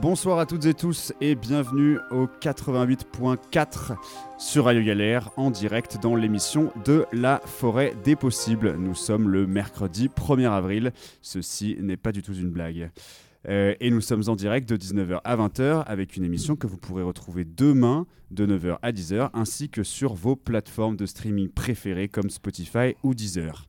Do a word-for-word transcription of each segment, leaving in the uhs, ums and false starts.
Bonsoir à toutes et tous et bienvenue au quatre-vingt-huit point quatre sur Radio Galère en direct dans l'émission de la forêt des possibles. Nous sommes le mercredi premier avril, ceci n'est pas du tout une blague. Euh, et nous sommes en direct de dix-neuf heures à vingt heures avec une émission que vous pourrez retrouver demain de neuf heures à dix heures ainsi que sur vos plateformes de streaming préférées comme Spotify ou Deezer.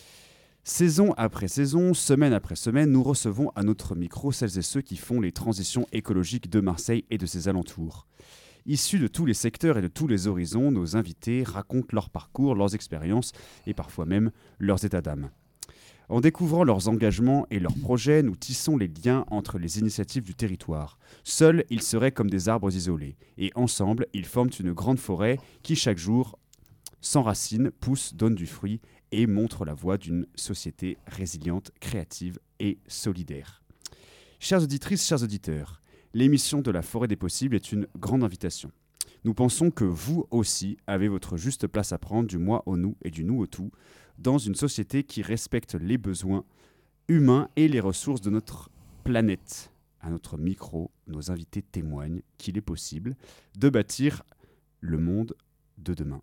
Saison après saison, semaine après semaine, nous recevons à notre micro celles et ceux qui font les transitions écologiques de Marseille et de ses alentours. Issus de tous les secteurs et de tous les horizons, nos invités racontent leur parcours, leurs expériences et parfois même leurs états d'âme. En découvrant leurs engagements et leurs projets, nous tissons les liens entre les initiatives du territoire. Seuls, ils seraient comme des arbres isolés. Et ensemble, ils forment une grande forêt qui, chaque jour, s'enracine, pousse, donne du fruit et montre la voie d'une société résiliente, créative et solidaire. Chères auditrices, chers auditeurs, l'émission de la Forêt des Possibles est une grande invitation. Nous pensons que vous aussi avez votre juste place à prendre du moi au nous et du nous au tout dans une société qui respecte les besoins humains et les ressources de notre planète. À notre micro, nos invités témoignent qu'il est possible de bâtir le monde de demain.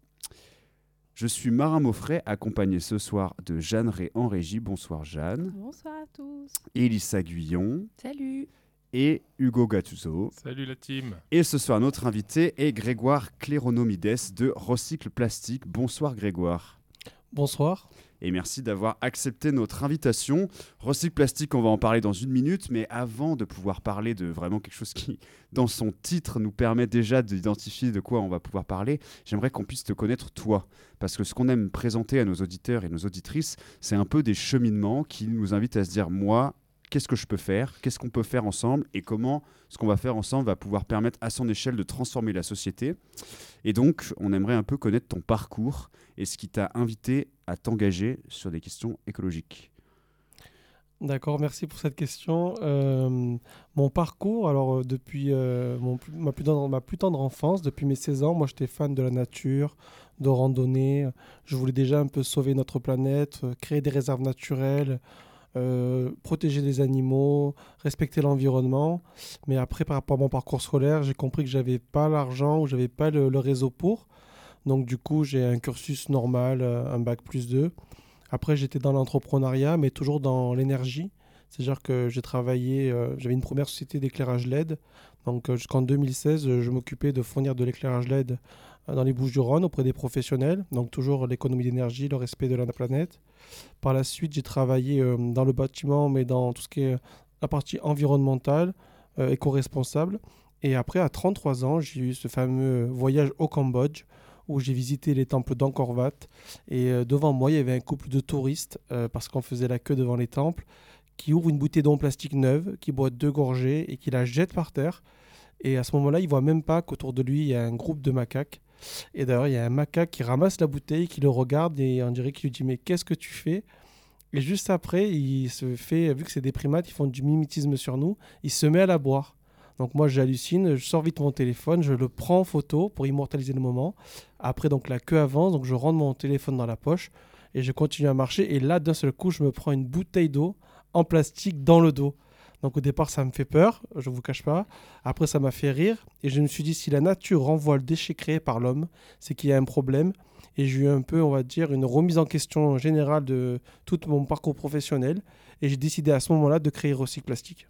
Je suis Marin Maufray, accompagné ce soir de Jeanne Rey en régie. Bonsoir Jeanne. Bonsoir à tous. Elissa Guyon. Salut. Et Hugo Gattuso. Salut la team. Et ce soir, notre invité est Grégoire Cléronomides de Recycle Plastique. Bonsoir Grégoire. Bonsoir. Et merci d'avoir accepté notre invitation. Recycle Plastique, on va en parler dans une minute, mais avant de pouvoir parler de vraiment quelque chose qui, dans son titre, nous permet déjà d'identifier de quoi on va pouvoir parler, j'aimerais qu'on puisse te connaître toi. Parce que ce qu'on aime présenter à nos auditeurs et nos auditrices, c'est un peu des cheminements qui nous invitent à se dire, moi, qu'est-ce que je peux faire ? Qu'est-ce qu'on peut faire ensemble ? Et comment ce qu'on va faire ensemble va pouvoir permettre à son échelle de transformer la société ? Et donc, on aimerait un peu connaître ton parcours et ce qui t'a invité à t'engager sur des questions écologiques. D'accord, merci pour cette question. Euh, mon parcours, alors depuis euh, mon, ma, plus tendre, ma plus tendre enfance, depuis mes seize ans, moi j'étais fan de la nature, de randonnée. Je voulais déjà un peu sauver notre planète, créer des réserves naturelles, euh, protéger les animaux, respecter l'environnement. Mais après, par rapport à mon parcours scolaire, j'ai compris que j'avais pas l'argent ou j'avais pas le, le réseau pour. Donc du coup, j'ai un cursus normal, un bac plus deux. Après, j'étais dans l'entrepreneuriat, mais toujours dans l'énergie. C'est-à-dire que j'ai travaillé, euh, j'avais une première société d'éclairage L E D. Donc euh, jusqu'en deux mille seize, je m'occupais de fournir de l'éclairage L E D dans les Bouches-du-Rhône auprès des professionnels. Donc toujours l'économie d'énergie, le respect de la planète. Par la suite, j'ai travaillé euh, dans le bâtiment, mais dans tout ce qui est la partie environnementale, euh, éco-responsable. Et après, à trente-trois ans, j'ai eu ce fameux voyage au Cambodge, où j'ai visité les temples d'Angkor Wat. Et euh, devant moi, il y avait un couple de touristes, euh, parce qu'on faisait la queue devant les temples, qui ouvre une bouteille d'eau en plastique neuve, qui boit deux gorgées et qui la jette par terre. Et à ce moment-là, il ne voit même pas qu'autour de lui, il y a un groupe de macaques. Et d'ailleurs, il y a un macaque qui ramasse la bouteille, qui le regarde et on dirait qu'il lui dit « Mais qu'est-ce que tu fais ?» Et juste après, il se fait, vu que c'est des primates, ils font du mimétisme sur nous, il se met à la boire. Donc moi j'hallucine, je sors vite mon téléphone, je le prends en photo pour immortaliser le moment. Après donc la queue avance, donc je rentre mon téléphone dans la poche et je continue à marcher. Et là d'un seul coup je me prends une bouteille d'eau en plastique dans le dos. Donc au départ ça me fait peur, je ne vous cache pas. Après ça m'a fait rire et je me suis dit si la nature renvoie le déchet créé par l'homme, c'est qu'il y a un problème. Et j'ai eu un peu, on va dire, une remise en question générale de tout mon parcours professionnel. Et j'ai décidé à ce moment-là de créer Recycle Plastique.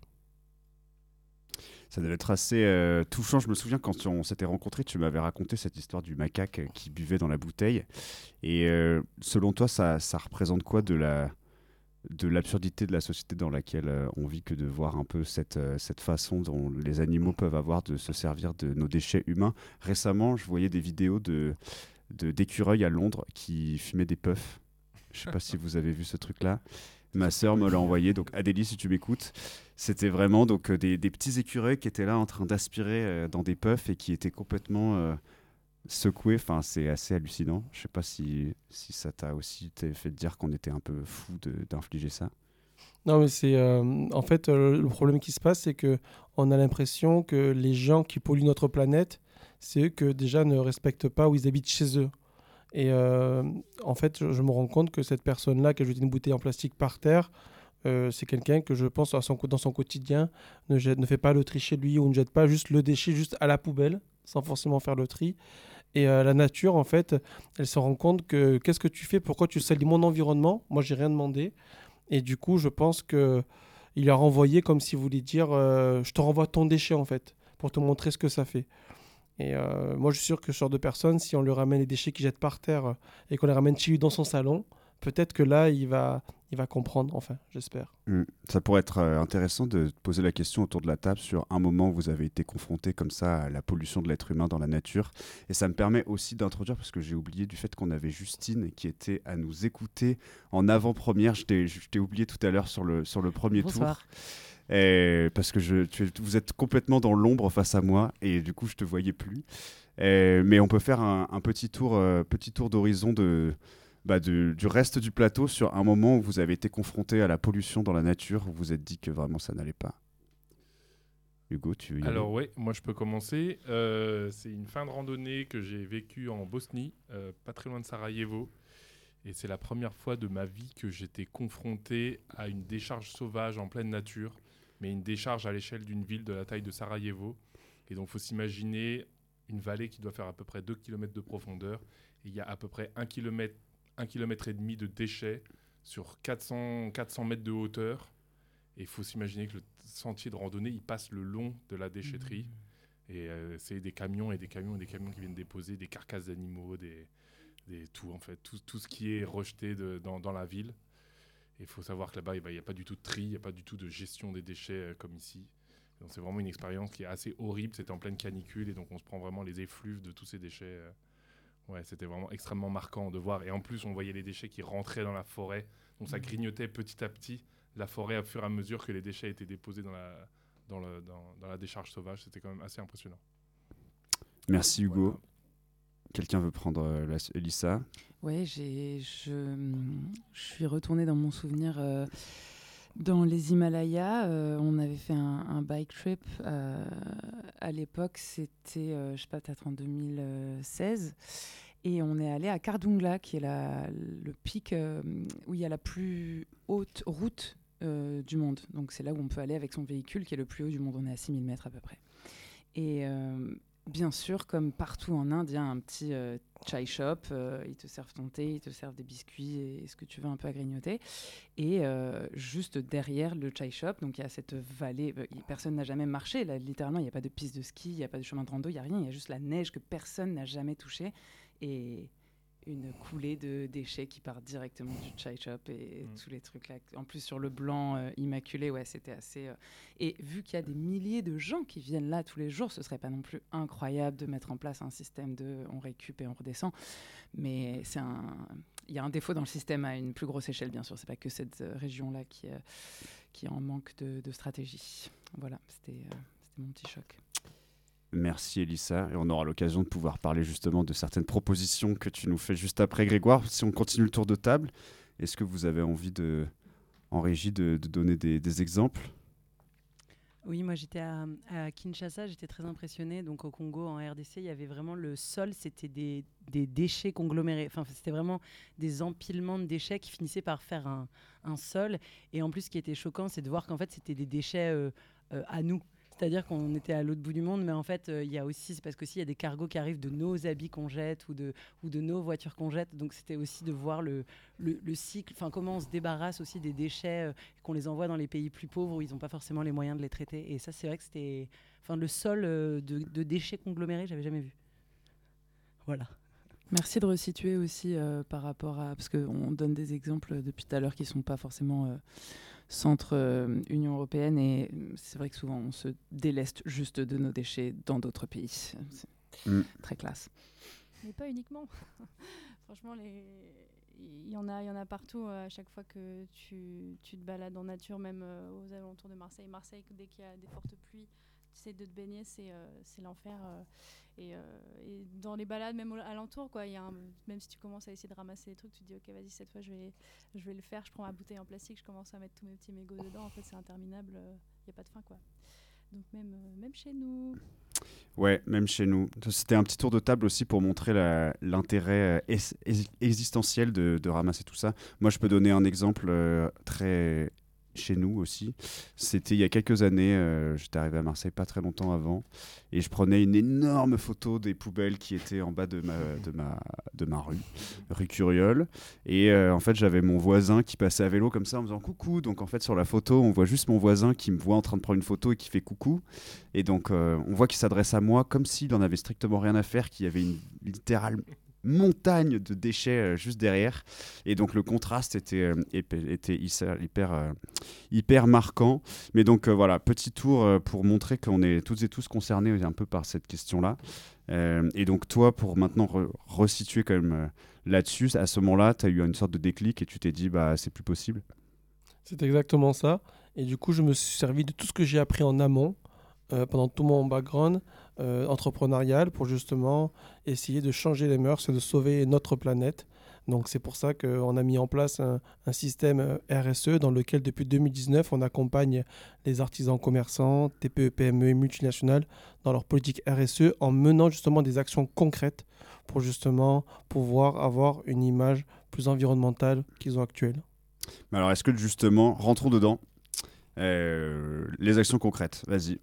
Ça devait être assez euh, touchant. Je me souviens quand on s'était rencontrés, tu m'avais raconté cette histoire du macaque qui buvait dans la bouteille. Et euh, selon toi, ça, ça représente quoi de, la, de l'absurdité de la société dans laquelle euh, on vit que de voir un peu cette, euh, cette façon dont les animaux peuvent avoir de se servir de nos déchets humains. Récemment, je voyais des vidéos de, de, d'écureuils à Londres qui fumaient des puffs. Je ne sais pas si vous avez vu ce truc-là. Ma sœur me l'a envoyé, donc Adélie, si tu m'écoutes, c'était vraiment donc, euh, des, des petits écureuils qui étaient là en train d'aspirer euh, dans des puffs et qui étaient complètement euh, secoués. Enfin, c'est assez hallucinant. Je ne sais pas si, si ça t'a aussi fait dire qu'on était un peu fou de, d'infliger ça. Non, mais c'est... Euh, en fait, euh, le problème qui se passe, c'est qu'on a l'impression que les gens qui polluent notre planète, c'est eux que déjà ne respectent pas où ils habitent chez eux. Et euh, en fait, je, je me rends compte que cette personne-là qui a jeté une bouteille en plastique par terre, euh, c'est quelqu'un que je pense à son, dans son quotidien ne, jette, ne fait pas le tri chez lui ou ne jette pas juste le déchet juste à la poubelle sans forcément faire le tri. Et euh, la nature, en fait, elle se rend compte que qu'est-ce que tu fais, pourquoi tu salis mon environnement? Moi, j'ai rien demandé. Et du coup, je pense que il a renvoyé comme s'il voulait dire euh, je te renvoie ton déchet, en fait, pour te montrer ce que ça fait. Et euh, moi, je suis sûr que ce genre de personne, si on lui ramène les déchets qu'il jette par terre euh, et qu'on les ramène chez lui dans son salon, peut-être que là, il va, il va comprendre, enfin, j'espère. Mm. Ça pourrait être euh, intéressant de poser la question autour de la table sur un moment où vous avez été confronté comme ça à la pollution de l'être humain dans la nature. Et ça me permet aussi d'introduire, parce que j'ai oublié du fait qu'on avait Justine qui était à nous écouter en avant-première. Je t'ai, je t'ai oublié tout à l'heure sur le, sur le premier Bonsoir. tour. Et parce que je, tu, vous êtes complètement dans l'ombre face à moi et du coup je te voyais plus. Et, mais on peut faire un, un petit tour, euh, petit tour d'horizon de, bah de, du reste du plateau sur un moment où vous avez été confronté à la pollution dans la nature, où vous vous êtes dit que vraiment ça n'allait pas. Hugo, tu veux y aller ? Alors oui, moi je peux commencer. Euh, c'est une fin de randonnée que j'ai vécue en Bosnie, euh, pas très loin de Sarajevo. Et c'est la première fois de ma vie que j'étais confronté à une décharge sauvage en pleine nature, mais une décharge à l'échelle d'une ville de la taille de Sarajevo. Et donc, il faut s'imaginer une vallée qui doit faire à peu près deux kilomètres de profondeur. Et il y a à peu près un kilomètre, un kilomètre et demi de déchets sur quatre cents, quatre cents mètres de hauteur. Et il faut s'imaginer que le sentier de randonnée, il passe le long de la déchetterie. Mmh. Et euh, c'est des camions et des camions et des camions qui viennent déposer des carcasses d'animaux, des, des, tout en fait, tout, tout ce qui est rejeté de, dans, dans la ville. Il faut savoir que là-bas, il n'y a pas du tout de tri, il n'y a pas du tout de gestion des déchets euh, comme ici. Donc c'est vraiment une expérience qui est assez horrible. C'était en pleine canicule et donc on se prend vraiment les effluves de tous ces déchets. Euh. Ouais, c'était vraiment extrêmement marquant de voir. Et en plus, on voyait les déchets qui rentraient dans la forêt. Donc ça grignotait petit à petit la forêt au fur et à mesure que les déchets étaient déposés dans la, dans le, dans, dans la décharge sauvage. C'était quand même assez impressionnant. Merci Hugo. Voilà. Quelqu'un veut prendre euh, la, Elissa ? Oui, j'ai, je, je suis retournée dans mon souvenir euh, dans les Himalayas. Euh, on avait fait un, un bike trip. Euh, à l'époque, c'était, euh, je ne sais pas, peut-être en deux mille seize. Et on est allé à Kardungla, qui est la, le pic euh, où il y a la plus haute route euh, du monde. Donc c'est là où on peut aller avec son véhicule, qui est le plus haut du monde. On est à six mille mètres à peu près. Et euh, bien sûr, comme partout en Inde, il y a un petit euh, chai shop. Euh, ils te servent ton thé, ils te servent des biscuits et ce que tu veux un peu à grignoter. Et euh, juste derrière le chai shop, donc il y a cette vallée. Euh, personne n'a jamais marché. Là, littéralement, il n'y a pas de piste de ski, il n'y a pas de chemin de rando, il n'y a rien. Il y a juste la neige que personne n'a jamais touchée. Et une coulée de déchets qui part directement du chai shop et mmh. tous les trucs là. En plus, sur le blanc euh, immaculé, ouais, c'était assez... Euh... Et vu qu'il y a des milliers de gens qui viennent là tous les jours, ce serait pas non plus incroyable de mettre en place un système de on récup et on redescend. Mais c'est un... il y a un défaut dans le système à une plus grosse échelle, bien sûr. C'est pas que cette euh, région-là qui, euh, qui en manque de, de stratégie. Voilà, c'était, euh, c'était mon petit choc. Merci Elissa, et on aura l'occasion de pouvoir parler justement de certaines propositions que tu nous fais juste après Grégoire. Si on continue le tour de table, est-ce que vous avez envie de, en régie de, de donner des, des exemples ? Oui, moi j'étais à, à Kinshasa, j'étais très impressionnée. Donc au Congo, en R D C, il y avait vraiment le sol, c'était des, des déchets conglomérés. Enfin, c'était vraiment des empilements de déchets qui finissaient par faire un, un sol. Et en plus, ce qui était choquant, c'est de voir qu'en fait, c'était des déchets euh, euh, à nous. C'est-à-dire qu'on était à l'autre bout du monde, mais en fait, il euh, y a aussi, c'est parce qu'aussi il y a des cargos qui arrivent de nos habits qu'on jette ou de, ou de nos voitures qu'on jette. Donc c'était aussi de voir le, le, le cycle, enfin comment on se débarrasse aussi des déchets, euh, qu'on les envoie dans les pays plus pauvres où ils n'ont pas forcément les moyens de les traiter. Et ça, c'est vrai que c'était, enfin le sol euh, de, de déchets conglomérés, j'avais jamais vu. Voilà. Merci de resituer aussi euh, par rapport à, parce qu'on donne des exemples depuis tout à l'heure qui ne sont pas forcément euh, centre euh, Union européenne, et c'est vrai que souvent on se déleste juste de nos déchets dans d'autres pays. C'est mm. très classe. Mais pas uniquement. Franchement, les... il y en a, il y en a partout. À chaque fois que tu, tu te balades en nature, même euh, aux alentours de Marseille. Marseille, dès qu'il y a des fortes pluies, tu sais, de te baigner, c'est, euh, c'est l'enfer. Euh, et, euh, et dans les balades, même alentour, quoi, y a un, même si tu commences à essayer de ramasser des trucs, tu te dis ok, vas-y, cette fois je vais, je vais le faire. Je prends ma bouteille en plastique, je commence à mettre tous mes petits mégots dedans. En fait, c'est interminable. Il euh, n'y a pas de fin, quoi. Donc même, euh, même chez nous. Ouais, même chez nous. C'était un petit tour de table aussi pour montrer la, l'intérêt es, es, existentiel de, de ramasser tout ça. Moi, je peux donner un exemple euh, très chez nous aussi. C'était il y a quelques années, euh, j'étais arrivé à Marseille pas très longtemps avant, et je prenais une énorme photo des poubelles qui étaient en bas de ma, de ma, de ma rue, rue Curiole. Et euh, en fait, j'avais mon voisin qui passait à vélo comme ça en me disant coucou. Donc en fait, sur la photo, on voit juste mon voisin qui me voit en train de prendre une photo et qui fait coucou. Et donc, euh, on voit qu'il s'adresse à moi comme s'il en avait strictement rien à faire, qu'il y avait une littérale montagne de déchets euh, juste derrière, et donc le contraste était, euh, épais- était hyper, hyper, euh, hyper marquant. Mais donc euh, voilà, petit tour euh, pour montrer qu'on est toutes et tous concernés un peu par cette question-là. Euh, et donc toi, pour maintenant re- resituer quand même euh, là-dessus, à ce moment-là, tu as eu une sorte de déclic et tu t'es dit bah c'est plus possible. C'est exactement ça. Et du coup, je me suis servi de tout ce que j'ai appris en amont euh, pendant tout mon background euh, entrepreneurial pour justement essayer de changer les mœurs et de sauver notre planète. Donc c'est pour ça qu'on a mis en place un, un système euh, R S E dans lequel depuis deux mille dix-neuf, on accompagne les artisans commerçants, T P E, P M E et multinationales dans leur politique R S E en menant justement des actions concrètes pour justement pouvoir avoir une image plus environnementale qu'ils ont actuelle. Mais alors est-ce que justement, rentrons dedans, euh, les actions concrètes, vas-y.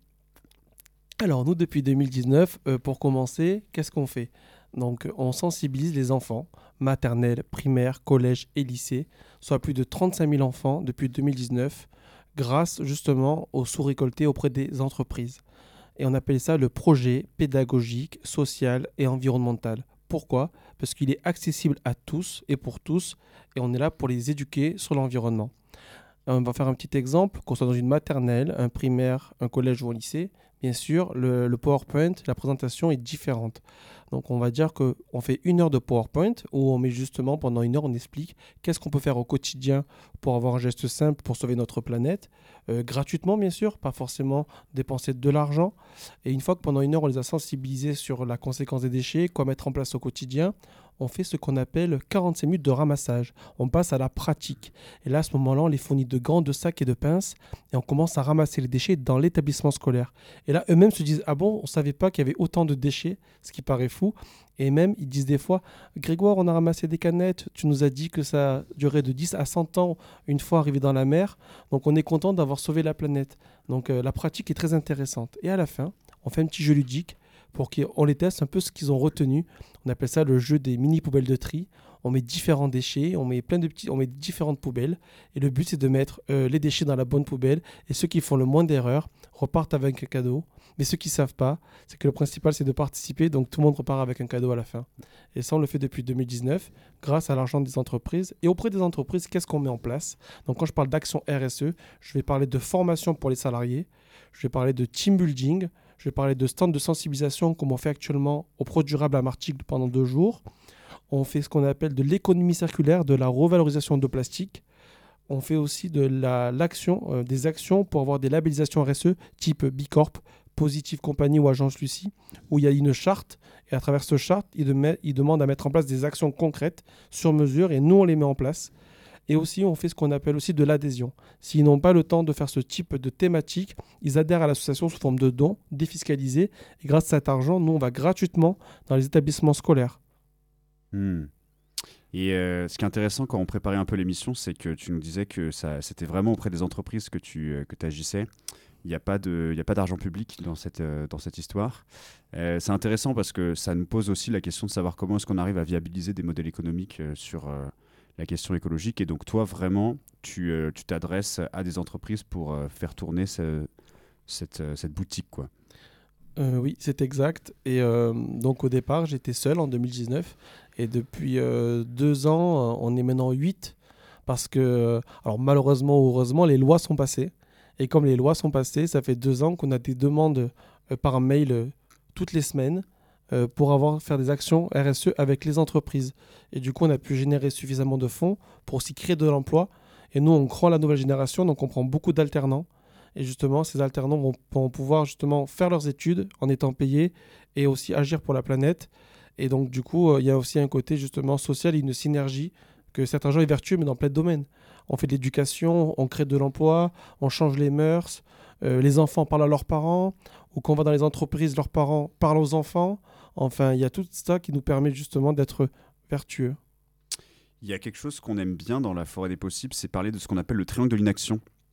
Alors nous, depuis deux mille dix-neuf, euh, pour commencer, qu'est-ce qu'on fait? Donc on sensibilise les enfants, maternelle, primaire, collège et lycée, soit plus de trente-cinq mille enfants depuis deux mille dix-neuf, grâce justement aux sous récoltés auprès des entreprises. Et on appelle ça le projet pédagogique, social et environnemental. Pourquoi? Parce qu'il est accessible à tous et pour tous, et on est là pour les éduquer sur l'environnement. On va faire un petit exemple, qu'on soit dans une maternelle, un primaire, un collège ou un lycée. Bien sûr, le, le PowerPoint, la présentation est différente. Donc on va dire qu'on fait une heure de PowerPoint où on met justement pendant une heure, on explique qu'est-ce qu'on peut faire au quotidien pour avoir un geste simple pour sauver notre planète, euh, gratuitement bien sûr, pas forcément dépenser de l'argent. Et une fois que pendant une heure, on les a sensibilisés sur la conséquence des déchets, quoi mettre en place au quotidien, on fait ce qu'on appelle quarante-cinq minutes de ramassage. On passe à la pratique. Et là, à ce moment-là, on les fournit de gants, de sacs et de pinces et on commence à ramasser les déchets dans l'établissement scolaire. Et là, eux-mêmes se disent « Ah bon, on ne savait pas qu'il y avait autant de déchets », ce qui paraît fou. Et même, ils disent des fois « Grégoire, on a ramassé des canettes, tu nous as dit que ça durait de dix à cent ans une fois arrivé dans la mer. Donc, on est content d'avoir sauvé la planète. » Donc, euh, la pratique est très intéressante. Et à la fin, on fait un petit jeu ludique pour qu'on les teste un peu ce qu'ils ont retenu. On appelle ça le jeu des mini-poubelles de tri. On met différents déchets, on met plein de petits, on met différentes poubelles. Et le but, c'est de mettre euh, les déchets dans la bonne poubelle. Et ceux qui font le moins d'erreurs repartent avec un cadeau. Mais ceux qui ne savent pas, c'est que le principal, c'est de participer. Donc, tout le monde repart avec un cadeau à la fin. Et ça, on le fait depuis deux mille dix-neuf, grâce à l'argent des entreprises. Et auprès des entreprises, qu'est-ce qu'on met en place? Donc, quand je parle d'action R S E, je vais parler de formation pour les salariés. Je vais parler de team building. Je vais parler de stands de sensibilisation comme on fait actuellement au Pro Durable à Martigues pendant deux jours. On fait ce qu'on appelle de l'économie circulaire, de la revalorisation de plastique. On fait aussi de la, l'action, euh, des actions pour avoir des labellisations R S E type B Corp, Positive Compagnie ou Agence Lucie, où il y a une charte. Et à travers cette charte, ils, de, ils demandent à mettre en place des actions concrètes sur mesure et nous, on les met en place. Et aussi, on fait ce qu'on appelle aussi de l'adhésion. S'ils n'ont pas le temps de faire ce type de thématique, ils adhèrent à l'association sous forme de dons défiscalisés. Et grâce à cet argent, nous, on va gratuitement dans les établissements scolaires. Hmm. Et euh, ce qui est intéressant quand on préparait un peu l'émission, c'est que tu nous disais que ça, c'était vraiment auprès des entreprises que tu euh, que tu agissais. Il n'y a pas de, il n'y a pas d'argent public dans cette, euh, dans cette histoire. Euh, c'est intéressant parce que ça nous pose aussi la question de savoir comment est-ce qu'on arrive à viabiliser des modèles économiques euh, sur euh, la question écologique. Et donc toi, vraiment, tu, euh, tu t'adresses à des entreprises pour euh, faire tourner ce, cette, euh, cette boutique, quoi. Euh, oui, c'est exact. Et euh, donc au départ, j'étais seul en deux mille dix-neuf. Et depuis euh, deux ans, on est maintenant huit. Parce que, alors malheureusement ou heureusement, les lois sont passées. Et comme les lois sont passées, ça fait deux ans qu'on a des demandes euh, par mail euh, toutes les semaines euh, pour avoir, faire des actions R S E avec les entreprises. Et du coup, on a pu générer suffisamment de fonds pour aussi créer de l'emploi. Et nous, on croit la nouvelle génération, donc on prend beaucoup d'alternants. Et justement, ces alternants vont, vont pouvoir justement faire leurs études en étant payés et aussi agir pour la planète. Et donc, du coup, euh, il y a aussi un côté justement social et une synergie que cet argent est vertueux, mais dans plein de domaines. On fait de l'éducation, on crée de l'emploi, on change les mœurs, euh, les enfants parlent à leurs parents, ou quand on va dans les entreprises, leurs parents parlent aux enfants. Enfin, il y a tout ça qui nous permet justement d'être vertueux. Il y a quelque chose qu'on aime bien dans la forêt des possibles, c'est parler de ce qu'on appelle le triangle de l'inaction.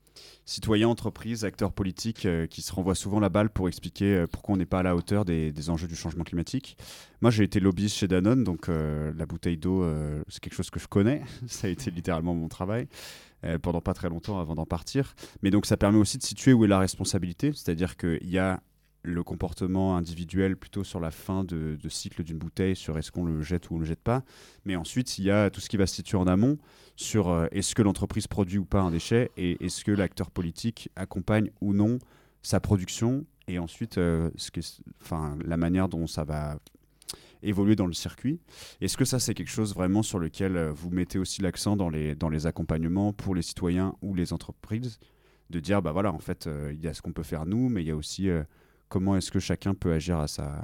citoyens, entreprises, acteurs politiques euh, qui se renvoient souvent la balle pour expliquer euh, pourquoi on n'est pas à la hauteur des, des enjeux du changement climatique. Moi, j'ai été lobbyiste chez Danone, donc euh, la bouteille d'eau, euh, c'est quelque chose que je connais. Ça a été littéralement mon travail euh, pendant pas très longtemps avant d'en partir. Mais donc, ça permet aussi de situer où est la responsabilité, c'est-à-dire qu'il y a le comportement individuel plutôt sur la fin de, de cycle d'une bouteille, sur est-ce qu'on le jette ou on ne le jette pas. Mais ensuite, il y a tout ce qui va se situer en amont sur euh, est-ce que l'entreprise produit ou pas un déchet et est-ce que l'acteur politique accompagne ou non sa production et ensuite euh, ce que, enfin, la manière dont ça va évoluer dans le circuit. Est-ce que ça, c'est quelque chose vraiment sur lequel euh, vous mettez aussi l'accent dans les, dans les accompagnements pour les citoyens ou les entreprises, de dire, bah voilà, en fait, euh, il y a ce qu'on peut faire nous, mais il y a aussi... Euh, comment est-ce que chacun peut agir à sa,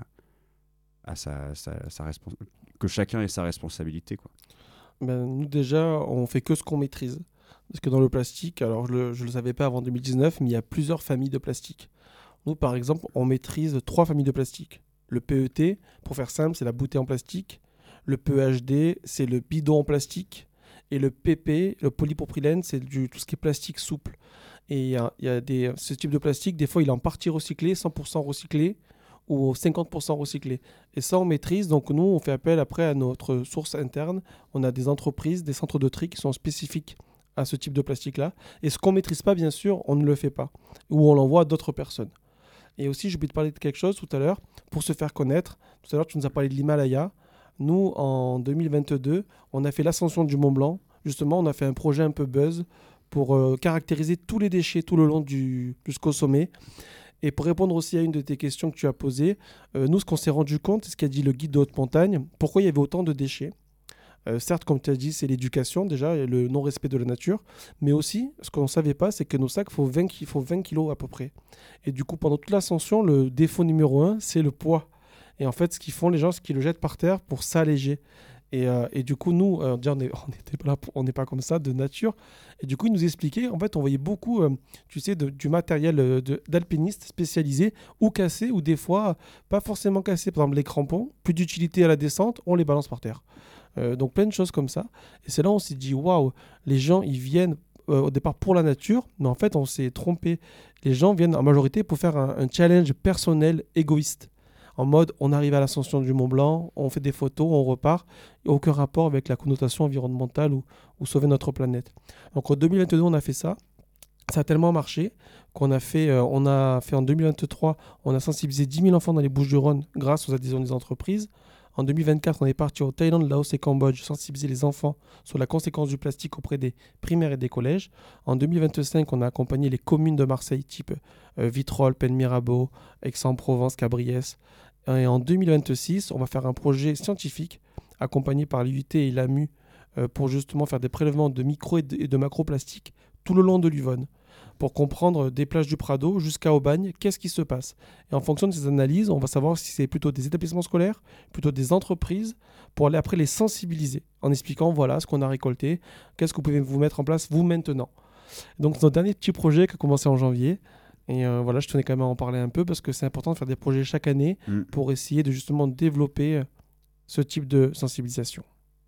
à sa, sa, sa respons- que chacun ait sa responsabilité, quoi. Ben, nous déjà, on fait que ce qu'on maîtrise. Parce que dans le plastique, alors je ne le savais pas avant deux mille dix-neuf, mais il y a plusieurs familles de plastique. Nous, par exemple, on maîtrise trois familles de plastique. Le P E T, pour faire simple, c'est la bouteille en plastique. Le P E H D, c'est le bidon en plastique. Et le P P, le polypropylène, c'est du, tout ce qui est plastique souple. Et il y a, y a des, ce type de plastique, des fois, il est en partie recyclé, cent pour cent recyclé ou cinquante pour cent recyclé. Et ça, on maîtrise. Donc, nous, on fait appel après à notre source interne. On a des entreprises, des centres de tri qui sont spécifiques à ce type de plastique-là. Et ce qu'on ne maîtrise pas, bien sûr, on ne le fait pas. Ou on l'envoie à d'autres personnes. Et aussi, j'ai oublié de parler de quelque chose tout à l'heure. Pour se faire connaître, tout à l'heure, tu nous as parlé de l'Himalaya. Nous, en deux mille vingt-deux, on a fait l'ascension du Mont Blanc. Justement, on a fait un projet un peu buzz pour euh, caractériser tous les déchets tout le long du, jusqu'au sommet. Et pour répondre aussi à une de tes questions que tu as posées, euh, nous, ce qu'on s'est rendu compte, c'est ce qu'a dit le guide de haute montagne, pourquoi il y avait autant de déchets. Euh, certes, comme tu as dit, c'est l'éducation déjà, et le non-respect de la nature, mais aussi, ce qu'on ne savait pas, c'est que nos sacs, faut vingt, il faut vingt kilos à peu près. Et du coup, pendant toute l'ascension, le défaut numéro un, c'est le poids. Et en fait, ce qu'ils font, les gens, c'est qu'ils le jettent par terre pour s'alléger. Et, euh, et du coup, nous, euh, on n'est pas, on pas comme ça de nature. Et du coup, ils nous expliquaient, en fait, on voyait beaucoup, euh, tu sais, de, du matériel euh, de, d'alpinistes spécialisés ou cassés, ou des fois, pas forcément cassés. Par exemple, les crampons, plus d'utilité à la descente, on les balance par terre. Euh, donc, plein de choses comme ça. Et c'est là où on s'est dit, waouh, les gens, ils viennent euh, au départ pour la nature, mais en fait, on s'est trompé. Les gens viennent en majorité pour faire un, un challenge personnel égoïste. En mode, on arrive à l'ascension du Mont Blanc, on fait des photos, on repart. Il n'y a aucun rapport avec la connotation environnementale ou, ou sauver notre planète. Donc en deux mille vingt-deux, on a fait ça. Ça a tellement marché qu'on a fait, euh, on a fait en deux mille vingt-trois, on a sensibilisé dix mille enfants dans les Bouches-du-Rhône grâce aux adhésions des entreprises. En deux mille vingt-quatre, on est parti au Thaïlande, Laos et Cambodge sensibiliser les enfants sur la conséquence du plastique auprès des primaires et des collèges. En deux mille vingt-cinq, on a accompagné les communes de Marseille type euh, Vitrolles, Pennes-Mirabeau, Aix-en-Provence, Cabriès. Et en deux mille vingt-six, on va faire un projet scientifique accompagné par l'U I T et l'A M U euh, pour justement faire des prélèvements de micro et de, et de macroplastiques tout le long de l'Yvonne pour comprendre des plages du Prado jusqu'à Aubagne, qu'est-ce qui se passe. Et en fonction de ces analyses, on va savoir si c'est plutôt des établissements scolaires, plutôt des entreprises, pour aller après les sensibiliser en expliquant voilà ce qu'on a récolté, qu'est-ce que vous pouvez vous mettre en place vous maintenant. Donc c'est notre dernier petit projet qui a commencé en janvier. Et euh, voilà, je tenais quand même à en parler un peu parce que c'est important de faire des projets chaque année mmh. pour essayer de justement développer ce type de sensibilisation.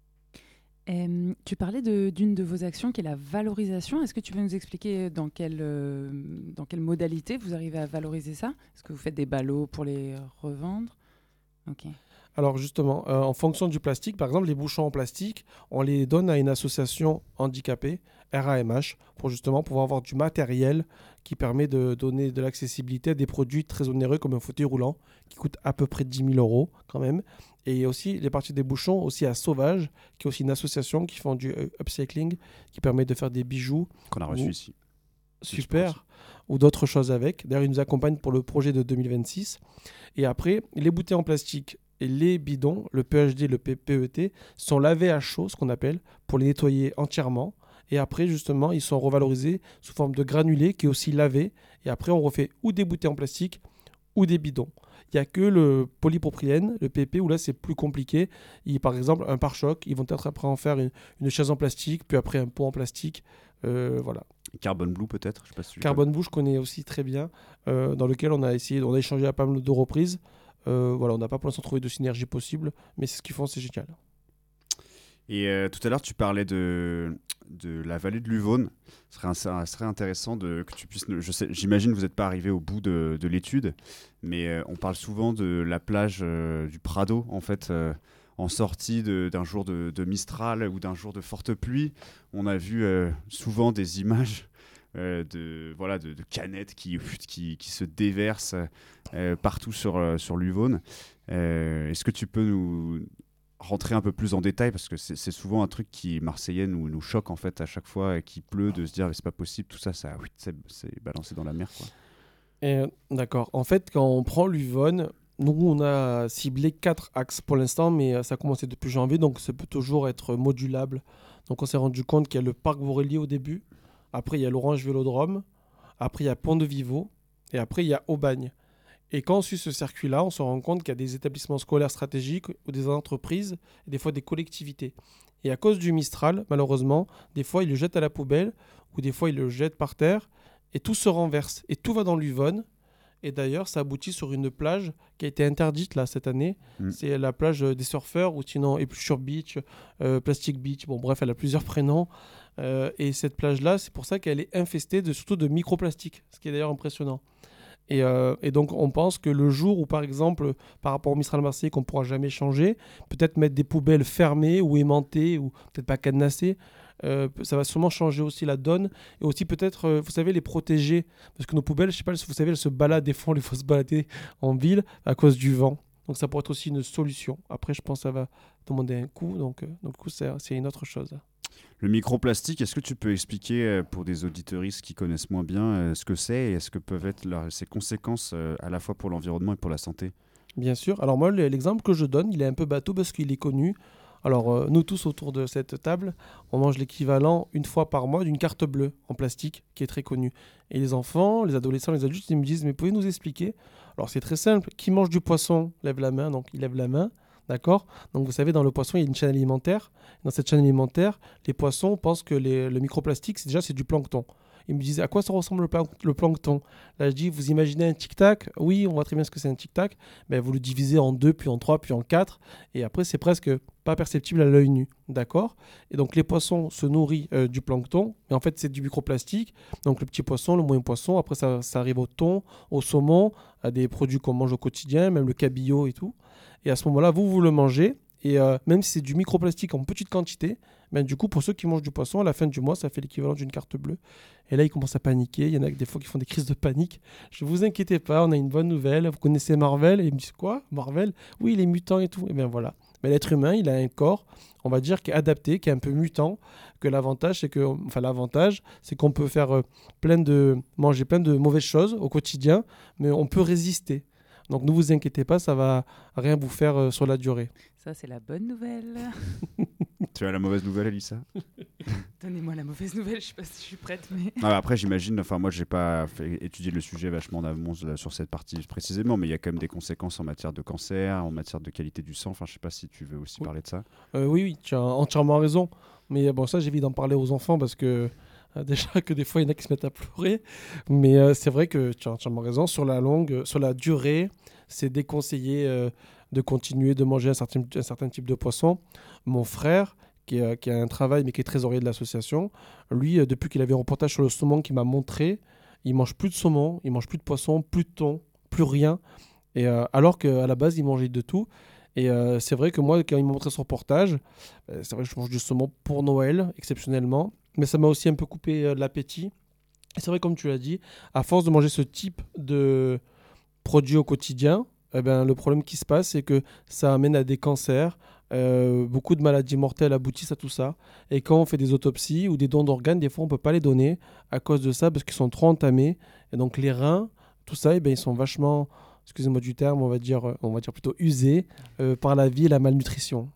Euh, tu parlais de, d'une de vos actions qui est la valorisation. Est-ce que tu peux nous expliquer dans quelle, euh, dans quelle modalité vous arrivez à valoriser ça ? Est-ce que vous faites des ballots pour les revendre ? Ok. Alors justement, euh, en fonction du plastique, par exemple les bouchons en plastique, on les donne à une association handicapée, R A M H, pour justement pouvoir avoir du matériel qui permet de donner de l'accessibilité à des produits très onéreux comme un fauteuil roulant qui coûte à peu près dix mille euros quand même. Et aussi les parties des bouchons aussi à Sauvage, qui est aussi une association qui fait du upcycling, qui permet de faire des bijoux. Qu'on a reçu ou... ici. Super. Ou d'autres choses avec. D'ailleurs, ils nous accompagnent pour le projet de deux mille vingt-six. Et après, les bouteilles en plastique et les bidons, le P H D, le P E T, sont lavés à chaud, ce qu'on appelle, pour les nettoyer entièrement. Et après, justement, ils sont revalorisés sous forme de granulés qui est aussi lavé. Et après, on refait ou des bouteilles en plastique ou des bidons. Il n'y a que le polypropylène, le P P, où là, c'est plus compliqué. Il, par exemple, un pare-choc, ils vont peut-être après en faire une, une chaise en plastique, puis après un pot en plastique. Euh, voilà. Carbon Blue, peut-être, je sais pas si Carbon Blue, je connais aussi très bien, euh, dans lequel on a essayé, on a échangé à pas mal de reprises. Euh, voilà, on n'a pas pour l'instant trouvé de synergie possible, mais c'est ce qu'ils font, c'est génial. Et euh, tout à l'heure, tu parlais de, de la vallée de l'Uvonne. Ce serait, un- ça serait intéressant de, que tu puisses... ne- Je sais, j'imagine que vous n'êtes pas arrivé au bout de, de l'étude, mais euh, on parle souvent de la plage euh, du Prado, en fait, euh, en sortie de- d'un jour de, de Mistral ou d'un jour de forte pluie. On a vu euh, souvent des images euh, de, voilà, de, de canettes qui, qui, qui se déversent euh, partout sur, euh, sur l'Uvonne. Euh, est-ce que tu peux nous rentrer un peu plus en détail, parce que c'est, c'est souvent un truc qui, Marseillais, nous, nous choque en fait à chaque fois, et qu'il pleut, de se dire mais c'est pas possible, tout ça, ça oui, c'est, c'est balancé dans la mer, quoi. Et, d'accord. En fait, quand on prend l'Uvonne, nous, on a ciblé quatre axes pour l'instant, mais euh, ça a commencé depuis janvier, donc ça peut toujours être modulable. Donc, on s'est rendu compte qu'il y a le parc Borély au début, après, il y a l'Orange Vélodrome, après, il y a Pont de Vivo, et après, il y a Aubagne. Et quand on suit ce circuit-là, on se rend compte qu'il y a des établissements scolaires stratégiques ou des entreprises, et des fois des collectivités. Et à cause du Mistral, malheureusement, des fois, ils le jettent à la poubelle, ou des fois, ils le jettent par terre, et tout se renverse. Et tout va dans l'Uvonne. Et d'ailleurs, ça aboutit sur une plage qui a été interdite là, cette année. Mm. C'est la plage euh, des surfeurs, ou sinon Épluchure Beach, euh, Plastic Beach. Bon, bref, elle a plusieurs prénoms. Euh, et cette plage-là, c'est pour ça qu'elle est infestée de, surtout de microplastiques, ce qui est d'ailleurs impressionnant. Et, euh, et donc, on pense que le jour où, par exemple, par rapport au Mistral Marseillais, qu'on ne pourra jamais changer, peut-être mettre des poubelles fermées ou aimantées, ou peut-être pas cadenassées, euh, ça va sûrement changer aussi la donne. Et aussi, peut-être, euh, vous savez, les protéger. Parce que nos poubelles, je sais pas, vous savez, elles se baladent, des fois, il faut se balader en ville à cause du vent. Donc, ça pourrait être aussi une solution. Après, je pense que ça va demander un coût. Donc, euh, donc du coup, c'est, c'est une autre chose. Le microplastique, est-ce que tu peux expliquer euh, pour des auditeuristes qui connaissent moins bien euh, ce que c'est, et est-ce que peuvent être leur- ses conséquences euh, à la fois pour l'environnement et pour la santé? Bien sûr. Alors moi, le- l'exemple que je donne, il est un peu bateau parce qu'il est connu. Alors euh, nous tous autour de cette table, on mange l'équivalent une fois par mois d'une carte bleue en plastique qui est très connue. Et les enfants, les adolescents, les adultes, ils me disent, mais pouvez nous expliquer? Alors c'est très simple. Qui mange du poisson lève la main, donc il lève la main. D'accord? Donc vous savez, dans le poisson, il y a une chaîne alimentaire. Dans cette chaîne alimentaire, les poissons pensent que les- le microplastique, c'est déjà c'est du plancton. Ils me disaient, à quoi ça ressemble le, plan- le plancton? Là, je dis, vous imaginez un tic-tac? Oui, on voit très bien ce que c'est un tic-tac. Ben, vous le divisez en deux, puis en trois, puis en quatre. Et après, c'est presque pas perceptible à l'œil nu. D'accord? Et donc, les poissons se nourrissent euh, du plancton. Mais en fait, c'est du microplastique. Donc, le petit poisson, le moyen poisson. Après, ça, ça arrive au thon, au saumon, à des produits qu'on mange au quotidien, même le cabillaud et tout. Et à ce moment-là, vous, vous le mangez. Et euh, même si c'est du microplastique en petite quantité, ben, du coup, pour ceux qui mangent du poisson, à la fin du mois, ça fait l'équivalent d'une carte bleue. Et là, ils commencent à paniquer. Il y en a des fois qui font des crises de panique. Je ne vous inquiétez pas, on a une bonne nouvelle. Vous connaissez Marvel? Et ils me disent quoi? Marvel? Oui, les mutants et tout. Et bien voilà. Mais l'être humain, il a un corps, on va dire, qui est adapté, qui est un peu mutant. Que l'avantage, c'est que, enfin, l'avantage, c'est qu'on peut faire euh, plein de, manger plein de mauvaises choses au quotidien, mais on peut résister. Donc ne vous inquiétez pas, ça va rien vous faire euh, sur la durée. Ça, c'est la bonne nouvelle. Tu as la mauvaise nouvelle, Elissa? Donnez-moi la mauvaise nouvelle, je sais pas si je suis prête, mais... Ah, après, j'imagine, enfin, moi, j'ai pas fait, étudié le sujet vachement en amont là, sur cette partie précisément, mais il y a quand même des conséquences en matière de cancer, en matière de qualité du sang. Enfin, je sais pas si tu veux aussi Oui. parler de ça. Euh, oui, oui, tu as entièrement raison. Mais bon, ça, j'évite d'en parler aux enfants parce que euh, déjà que des fois, il y en a qui se mettent à pleurer. Mais euh, c'est vrai que tu as entièrement raison. Sur la longue, euh, sur la durée, c'est déconseillé euh, de continuer de manger un certain, un certain type de poisson. Mon frère, qui, est, qui a un travail mais qui est trésorier de l'association, lui, euh, depuis qu'il avait un reportage sur le saumon qu'il m'a montré, il mange plus de saumon, il mange plus de poisson, plus de thon, plus rien. Et, euh, alors qu'à la base, il mangeait de tout. Et euh, c'est vrai que moi, quand il m'a montré son reportage, euh, c'est vrai que je mange du saumon pour Noël, exceptionnellement. Mais ça m'a aussi un peu coupé euh, l'appétit. Et c'est vrai, comme tu l'as dit, à force de manger ce type de produits au quotidien, eh ben, le problème qui se passe, c'est que ça amène à des cancers. Euh, beaucoup de maladies mortelles aboutissent à tout ça. Et quand on fait des autopsies ou des dons d'organes, des fois, on ne peut pas les donner à cause de ça parce qu'ils sont trop entamés. Et donc, les reins, tout ça, eh ben, ils sont vachement... excusez-moi du terme, on va dire, on va dire plutôt usé euh, par la vie et la malnutrition.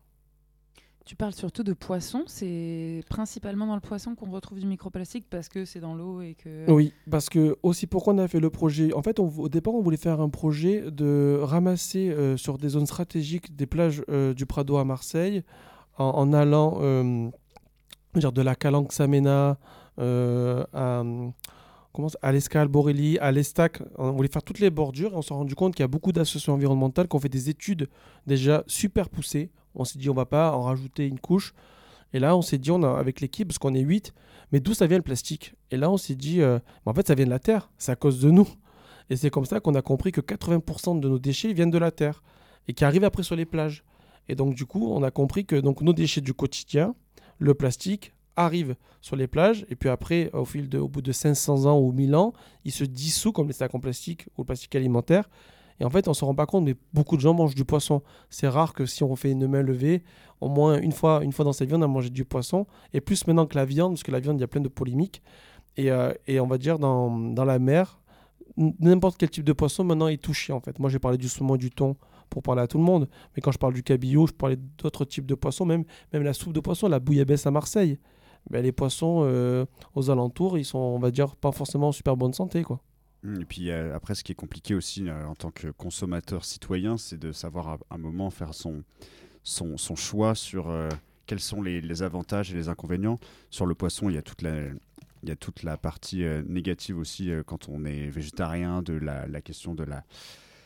Tu parles surtout de poisson, c'est principalement dans le poisson qu'on retrouve du microplastique parce que c'est dans l'eau et que... Oui, parce que aussi pourquoi on a fait le projet, en fait on, au départ on voulait faire un projet de ramasser euh, sur des zones stratégiques des plages euh, du Prado à Marseille en, en allant euh, dire de la Calanque-Samena euh, à... Comment ça, à l'Escale, Borély, à l'Estac, on voulait faire toutes les bordures et on s'est rendu compte qu'il y a beaucoup d'associations environnementales qui ont fait des études déjà super poussées. On s'est dit on va pas en rajouter une couche. Et là, on s'est dit, on a, avec l'équipe, parce qu'on est huit, mais d'où ça vient le plastique? Et là, on s'est dit, euh, bah, en fait, ça vient de la Terre, c'est à cause de nous. Et c'est comme ça qu'on a compris que quatre-vingts pour cent de nos déchets viennent de la Terre et qui arrivent après sur les plages. Et donc, du coup, on a compris que donc, nos déchets du quotidien, le plastique, arrive sur les plages. Et puis après, au, fil de, au bout de cinq cents ans ou mille ans, il se dissout comme les sacs en plastique ou le plastique alimentaire. Et en fait, on ne se rend pas compte, mais beaucoup de gens mangent du poisson. C'est rare que si on fait une main levée, au moins une fois, une fois dans sa vie, on a mangé du poisson. Et plus maintenant que la viande, parce que la viande, il y a plein de polémiques. Et, euh, et on va dire, dans, dans la mer, n'importe quel type de poisson, maintenant, est touché, en fait. Moi, j'ai parlé du saumon, du thon, pour parler à tout le monde. Mais quand je parle du cabillaud, je parlais d'autres types de poissons, même, même la soupe de poisson, la bouillabaisse à Marseille. Ben, les poissons euh, aux alentours, ils sont, on va dire, pas forcément en super bonne santé, quoi. Et puis euh, après, ce qui est compliqué aussi euh, en tant que consommateur citoyen, c'est de savoir à un moment faire son, son, son choix sur euh, quels sont les, les avantages et les inconvénients. Sur le poisson, il y a toute la, il y a toute la partie euh, négative aussi euh, quand on est végétarien, de la, la question de la...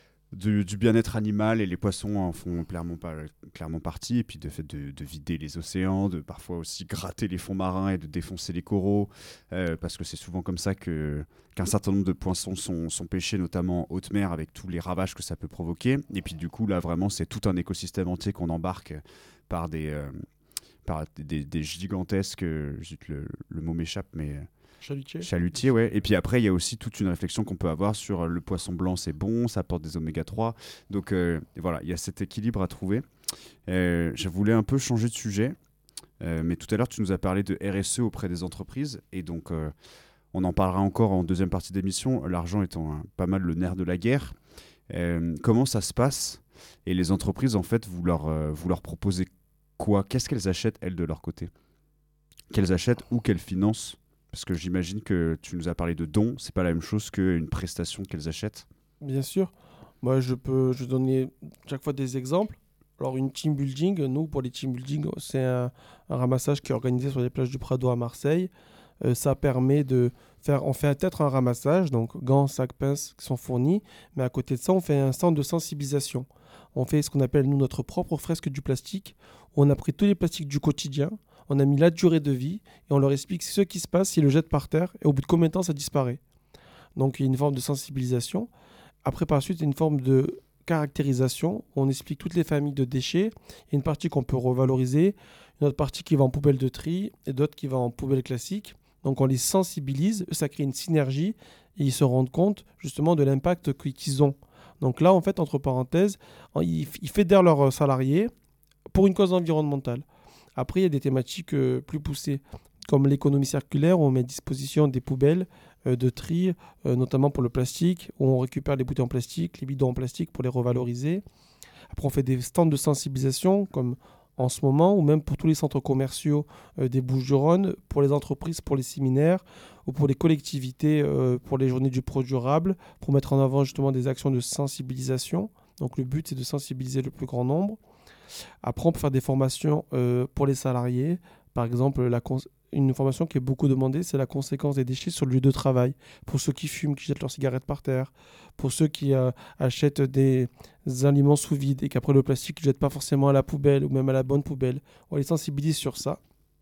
Du, du bien-être animal, et les poissons en font clairement, pas, clairement partie, et puis de fait de, de vider les océans, de parfois aussi gratter les fonds marins et de défoncer les coraux, euh, parce que c'est souvent comme ça que, qu'un certain nombre de poissons sont, sont pêchés, notamment en haute mer, avec tous les ravages que ça peut provoquer. Et puis du coup, là vraiment, c'est tout un écosystème entier qu'on embarque par des, euh, par des, des gigantesques, euh, le, le mot m'échappe, mais... Chalutier. Chalutier, ouais. Et puis après, il y a aussi toute une réflexion qu'on peut avoir sur euh, le poisson blanc, c'est bon, ça apporte des oméga trois. Donc euh, voilà, il y a cet équilibre à trouver. Euh, je voulais un peu changer de sujet, euh, mais tout à l'heure, tu nous as parlé de R S E auprès des entreprises. Et donc, euh, on en parlera encore en deuxième partie d'émission, l'argent étant hein, pas mal le nerf de la guerre. Euh, comment ça se passe? Et les entreprises, en fait, vous leur, euh, vous leur proposez quoi? Qu'est-ce qu'elles achètent, elles, de leur côté? Qu'elles achètent ou qu'elles financent? Parce que j'imagine que tu nous as parlé de dons, c'est pas la même chose qu'une prestation qu'elles achètent. Bien sûr. Moi, je peux je donner chaque fois des exemples. Alors, une team building, nous, pour les team building, c'est un, un ramassage qui est organisé sur les plages du Prado à Marseille. Euh, ça permet de faire, on fait peut-être un ramassage, donc gants, sacs, pinces qui sont fournis, mais à côté de ça, on fait un stand de sensibilisation. On fait ce qu'on appelle, nous, notre propre fresque du plastique, où on a pris tous les plastiques du quotidien, on a mis la durée de vie, et on leur explique ce qui se passe s'ils le jettent par terre, et au bout de combien de temps ça disparaît. Donc il y a une forme de sensibilisation. Après, par la suite, il y a une forme de caractérisation, où on explique toutes les familles de déchets. Il y a une partie qu'on peut revaloriser, une autre partie qui va en poubelle de tri, et d'autres qui va en poubelle classique. Donc on les sensibilise, ça crée une synergie, et ils se rendent compte justement de l'impact qu'ils ont. Donc là, en fait, entre parenthèses, ils fédèrent leurs salariés pour une cause environnementale. Après, il y a des thématiques euh, plus poussées, comme l'économie circulaire, où on met à disposition des poubelles euh, de tri, euh, notamment pour le plastique, où on récupère les bouteilles en plastique, les bidons en plastique pour les revaloriser. Après, on fait des stands de sensibilisation, comme en ce moment, ou même pour tous les centres commerciaux euh, des Bouches-du-Rhône, pour les entreprises, pour les séminaires, ou pour les collectivités, euh, pour les journées du pro durable, pour mettre en avant justement des actions de sensibilisation. Donc le but, c'est de sensibiliser le plus grand nombre. Après, on peut faire des formations euh, pour les salariés. Par exemple, la cons- une formation qui est beaucoup demandée, c'est la conséquence des déchets sur le lieu de travail. Pour ceux qui fument, qui jettent leurs cigarettes par terre. Pour ceux qui euh, achètent des aliments sous vide et qu'après le plastique, ils ne jettent pas forcément à la poubelle ou même à la bonne poubelle. On les sensibilise sur ça.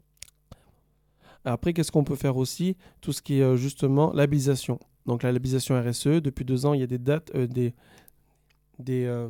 Après, qu'est-ce qu'on peut faire aussi? Tout ce qui est euh, justement labellisation. Donc la labellisation R S E, depuis deux ans, il y a des dates, euh, des... des euh,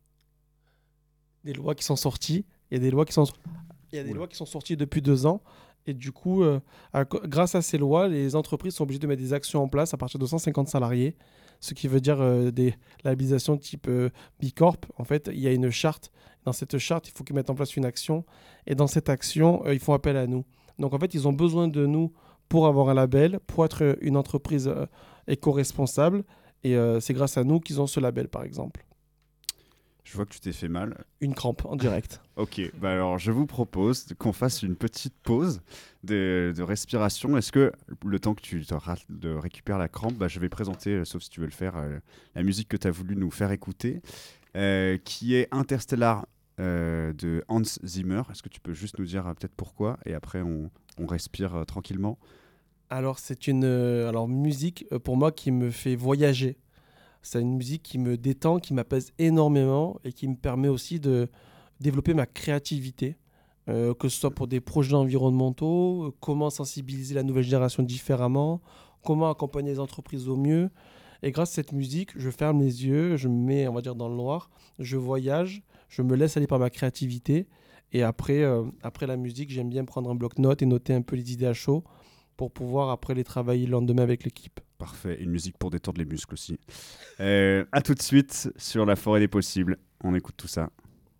des lois qui sont sorties. Il y a des lois qui sont, il y a des lois qui sont sorties depuis deux ans. Et du coup, euh, à, grâce à ces lois, les entreprises sont obligées de mettre des actions en place à partir de cent cinquante salariés. Ce qui veut dire euh, des labellisations type euh, B Corp. En fait, il y a une charte. Dans cette charte, il faut qu'ils mettent en place une action. Et dans cette action, euh, ils font appel à nous. Donc en fait, ils ont besoin de nous pour avoir un label, pour être une entreprise euh, éco-responsable. Et euh, c'est grâce à nous qu'ils ont ce label, par exemple. Je vois que tu t'es fait mal. Une crampe en direct. Ok, bah alors je vous propose qu'on fasse une petite pause de, de respiration. Est-ce que le temps que tu te ra- de récupères la crampe, bah, je vais présenter, euh, sauf si tu veux le faire, euh, la musique que tu as voulu nous faire écouter, euh, qui est Interstellar euh, de Hans Zimmer. Est-ce que tu peux juste nous dire euh, peut-être pourquoi? Et après, on, on respire euh, tranquillement. Alors, c'est une euh, alors, musique, euh, pour moi, qui me fait voyager. C'est une musique qui me détend, qui m'apaise énormément et qui me permet aussi de développer ma créativité. euh, que ce soit pour des projets environnementaux, euh, comment sensibiliser la nouvelle génération différemment, comment accompagner les entreprises au mieux. Et grâce à cette musique, je ferme les yeux, je me mets, on va dire, dans le noir, je voyage, je me laisse aller par ma créativité. Et après, euh, après la musique, j'aime bien prendre un bloc-notes et noter un peu les idées à chaud pour pouvoir après les travailler le lendemain avec l'équipe. Parfait, une musique pour détendre les muscles aussi. Euh, à tout de suite sur La Forêt des Possibles. On écoute tout ça.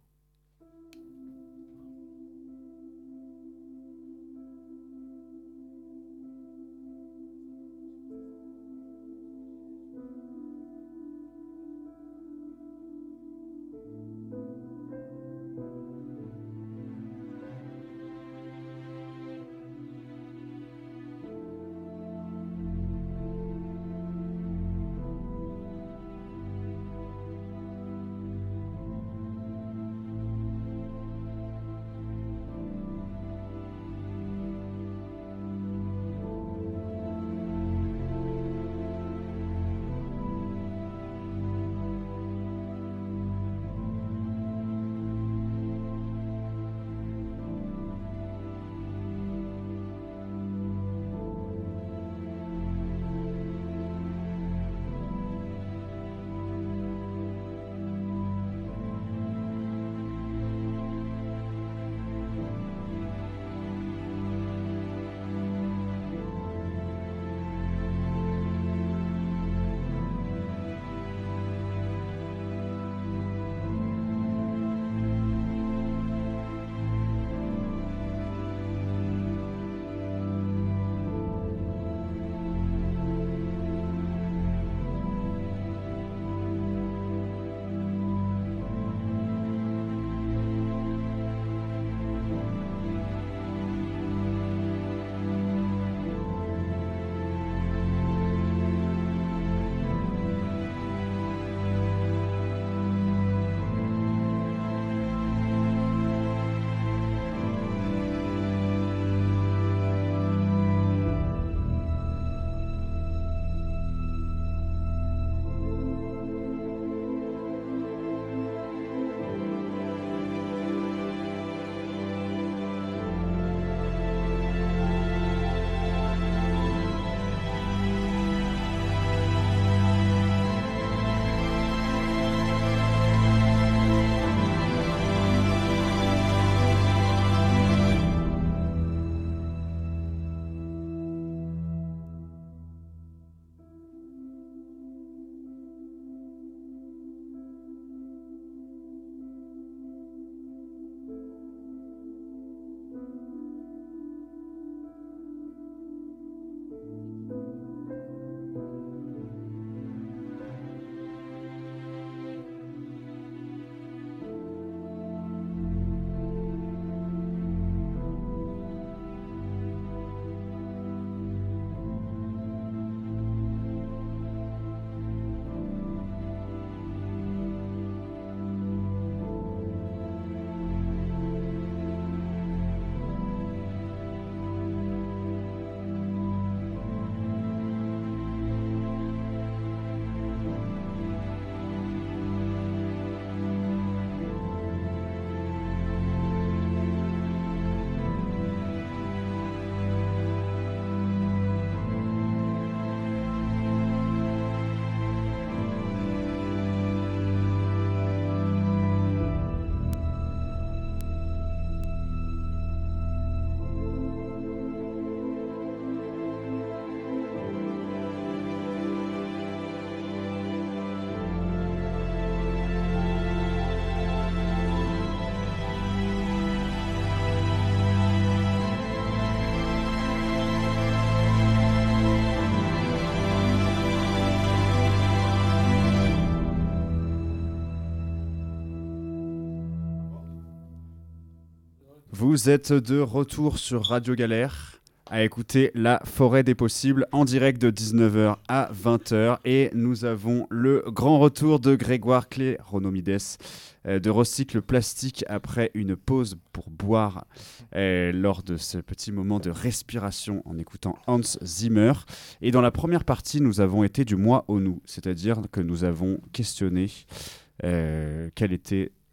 Vous êtes de retour sur Radio Galère à écouter La Forêt des Possibles en direct de dix-neuf heures à vingt heures et nous avons le grand retour de Grégoire Cléronomides euh, de Recycle Plastique après une pause pour boire euh, lors de ce petit moment de respiration en écoutant Hans Zimmer. Et dans la première partie, nous avons été du moi au nous, c'est-à-dire que nous avons questionné euh, quel était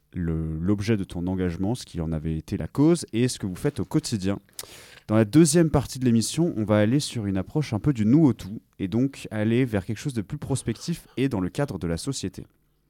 le, l'objet de ton engagement, ce qui en avait été la cause et ce que vous faites au quotidien. Dans la deuxième partie de l'émission, on va aller sur une approche un peu du nous au tout et donc aller vers quelque chose de plus prospectif et dans le cadre de la société.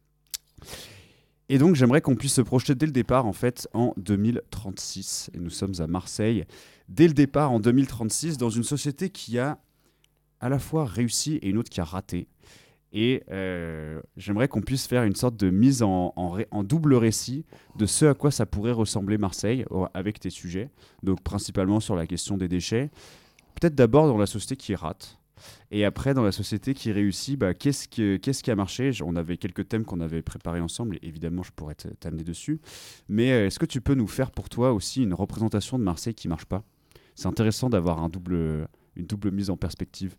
Et donc, j'aimerais qu'on puisse se projeter dès le départ, en fait, en deux mille trente-six. Et nous sommes à Marseille. Dès le départ, en deux mille trente-six, dans une société qui a à la fois réussi et une autre qui a raté. Et euh, j'aimerais qu'on puisse faire une sorte de mise en, en, ré, en double récit de ce à quoi ça pourrait ressembler Marseille avec tes sujets. Donc, principalement sur la question des déchets. Peut-être d'abord dans la société qui rate. Et après, dans la société qui réussit, bah, qu'est-ce, que, qu'est-ce qui a marché ? On avait quelques thèmes qu'on avait préparés ensemble, et évidemment, je pourrais t'amener dessus. Mais euh, est-ce que tu peux nous faire pour toi aussi une représentation de Marseille qui ne marche pas ? C'est intéressant d'avoir un double, une double mise en perspective.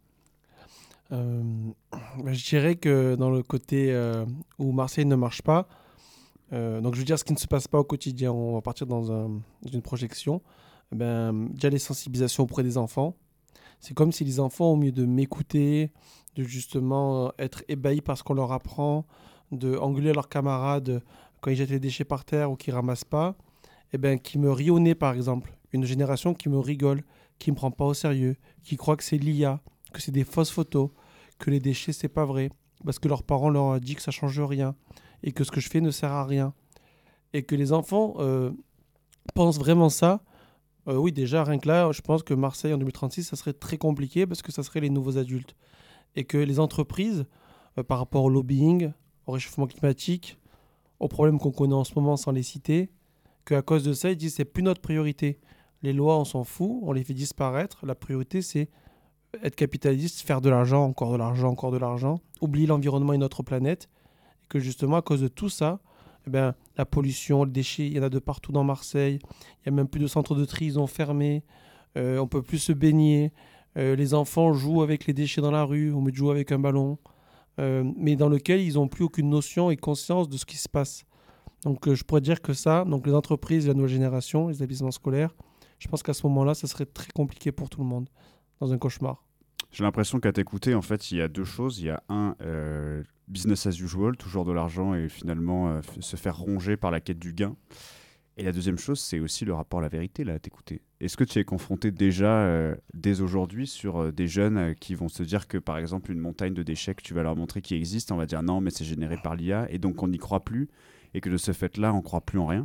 Euh, bah, je dirais que dans le côté euh, où Marseille ne marche pas, euh, donc je veux dire ce qui ne se passe pas au quotidien, on va partir dans, un, dans une projection, ben, déjà les sensibilisations auprès des enfants. C'est comme si les enfants, au mieux de m'écouter, de justement être ébahis par ce qu'on leur apprend, de engueuler leurs camarades quand ils jettent les déchets par terre ou qu'ils ne ramassent pas, eh ben, qui me rient au nez, par exemple. Une génération qui me rigole, qui ne me prend pas au sérieux, qui croit que c'est l'I A, que c'est des fausses photos, que les déchets, c'est pas vrai, parce que leurs parents leur ont dit que ça ne change rien, et que ce que je fais ne sert à rien. Et que les enfants euh, pensent vraiment ça. Euh, oui, déjà, rien que là, je pense que Marseille en deux mille trente-six, ça serait très compliqué parce que ça serait les nouveaux adultes. Et que les entreprises, euh, par rapport au lobbying, au réchauffement climatique, aux problèmes qu'on connaît en ce moment sans les citer, qu'à cause de ça, ils disent que c'est plus notre priorité. Les lois, on s'en fout, on les fait disparaître. La priorité, c'est être capitaliste, faire de l'argent, encore de l'argent, encore de l'argent, oublier l'environnement et notre planète. Et que justement, à cause de tout ça, eh ben, la pollution, les déchets, il y en a de partout dans Marseille. Il n'y a même plus de centres de tri, ils ont fermé. Euh, on ne peut plus se baigner. Euh, les enfants jouent avec les déchets dans la rue, au lieu de jouer avec un ballon. Euh, mais dans lequel ils n'ont plus aucune notion et conscience de ce qui se passe. Donc euh, je pourrais dire que ça, donc les entreprises, la nouvelle génération, les établissements scolaires, je pense qu'à ce moment-là, ça serait très compliqué pour tout le monde, dans un cauchemar. J'ai l'impression qu'à t'écouter, en fait, il y a deux choses. Il y a un, euh, business as usual, toujours de l'argent et finalement euh, f- se faire ronger par la quête du gain. Et la deuxième chose, c'est aussi le rapport à la vérité, là, à t'écouter. Est-ce que tu es confronté déjà, euh, dès aujourd'hui, sur euh, des jeunes euh, qui vont se dire que, par exemple, une montagne de déchets que tu vas leur montrer qui existe, on va dire non, mais c'est généré par l'I A, et donc on n'y croit plus, et que de ce fait-là, on ne croit plus en rien ?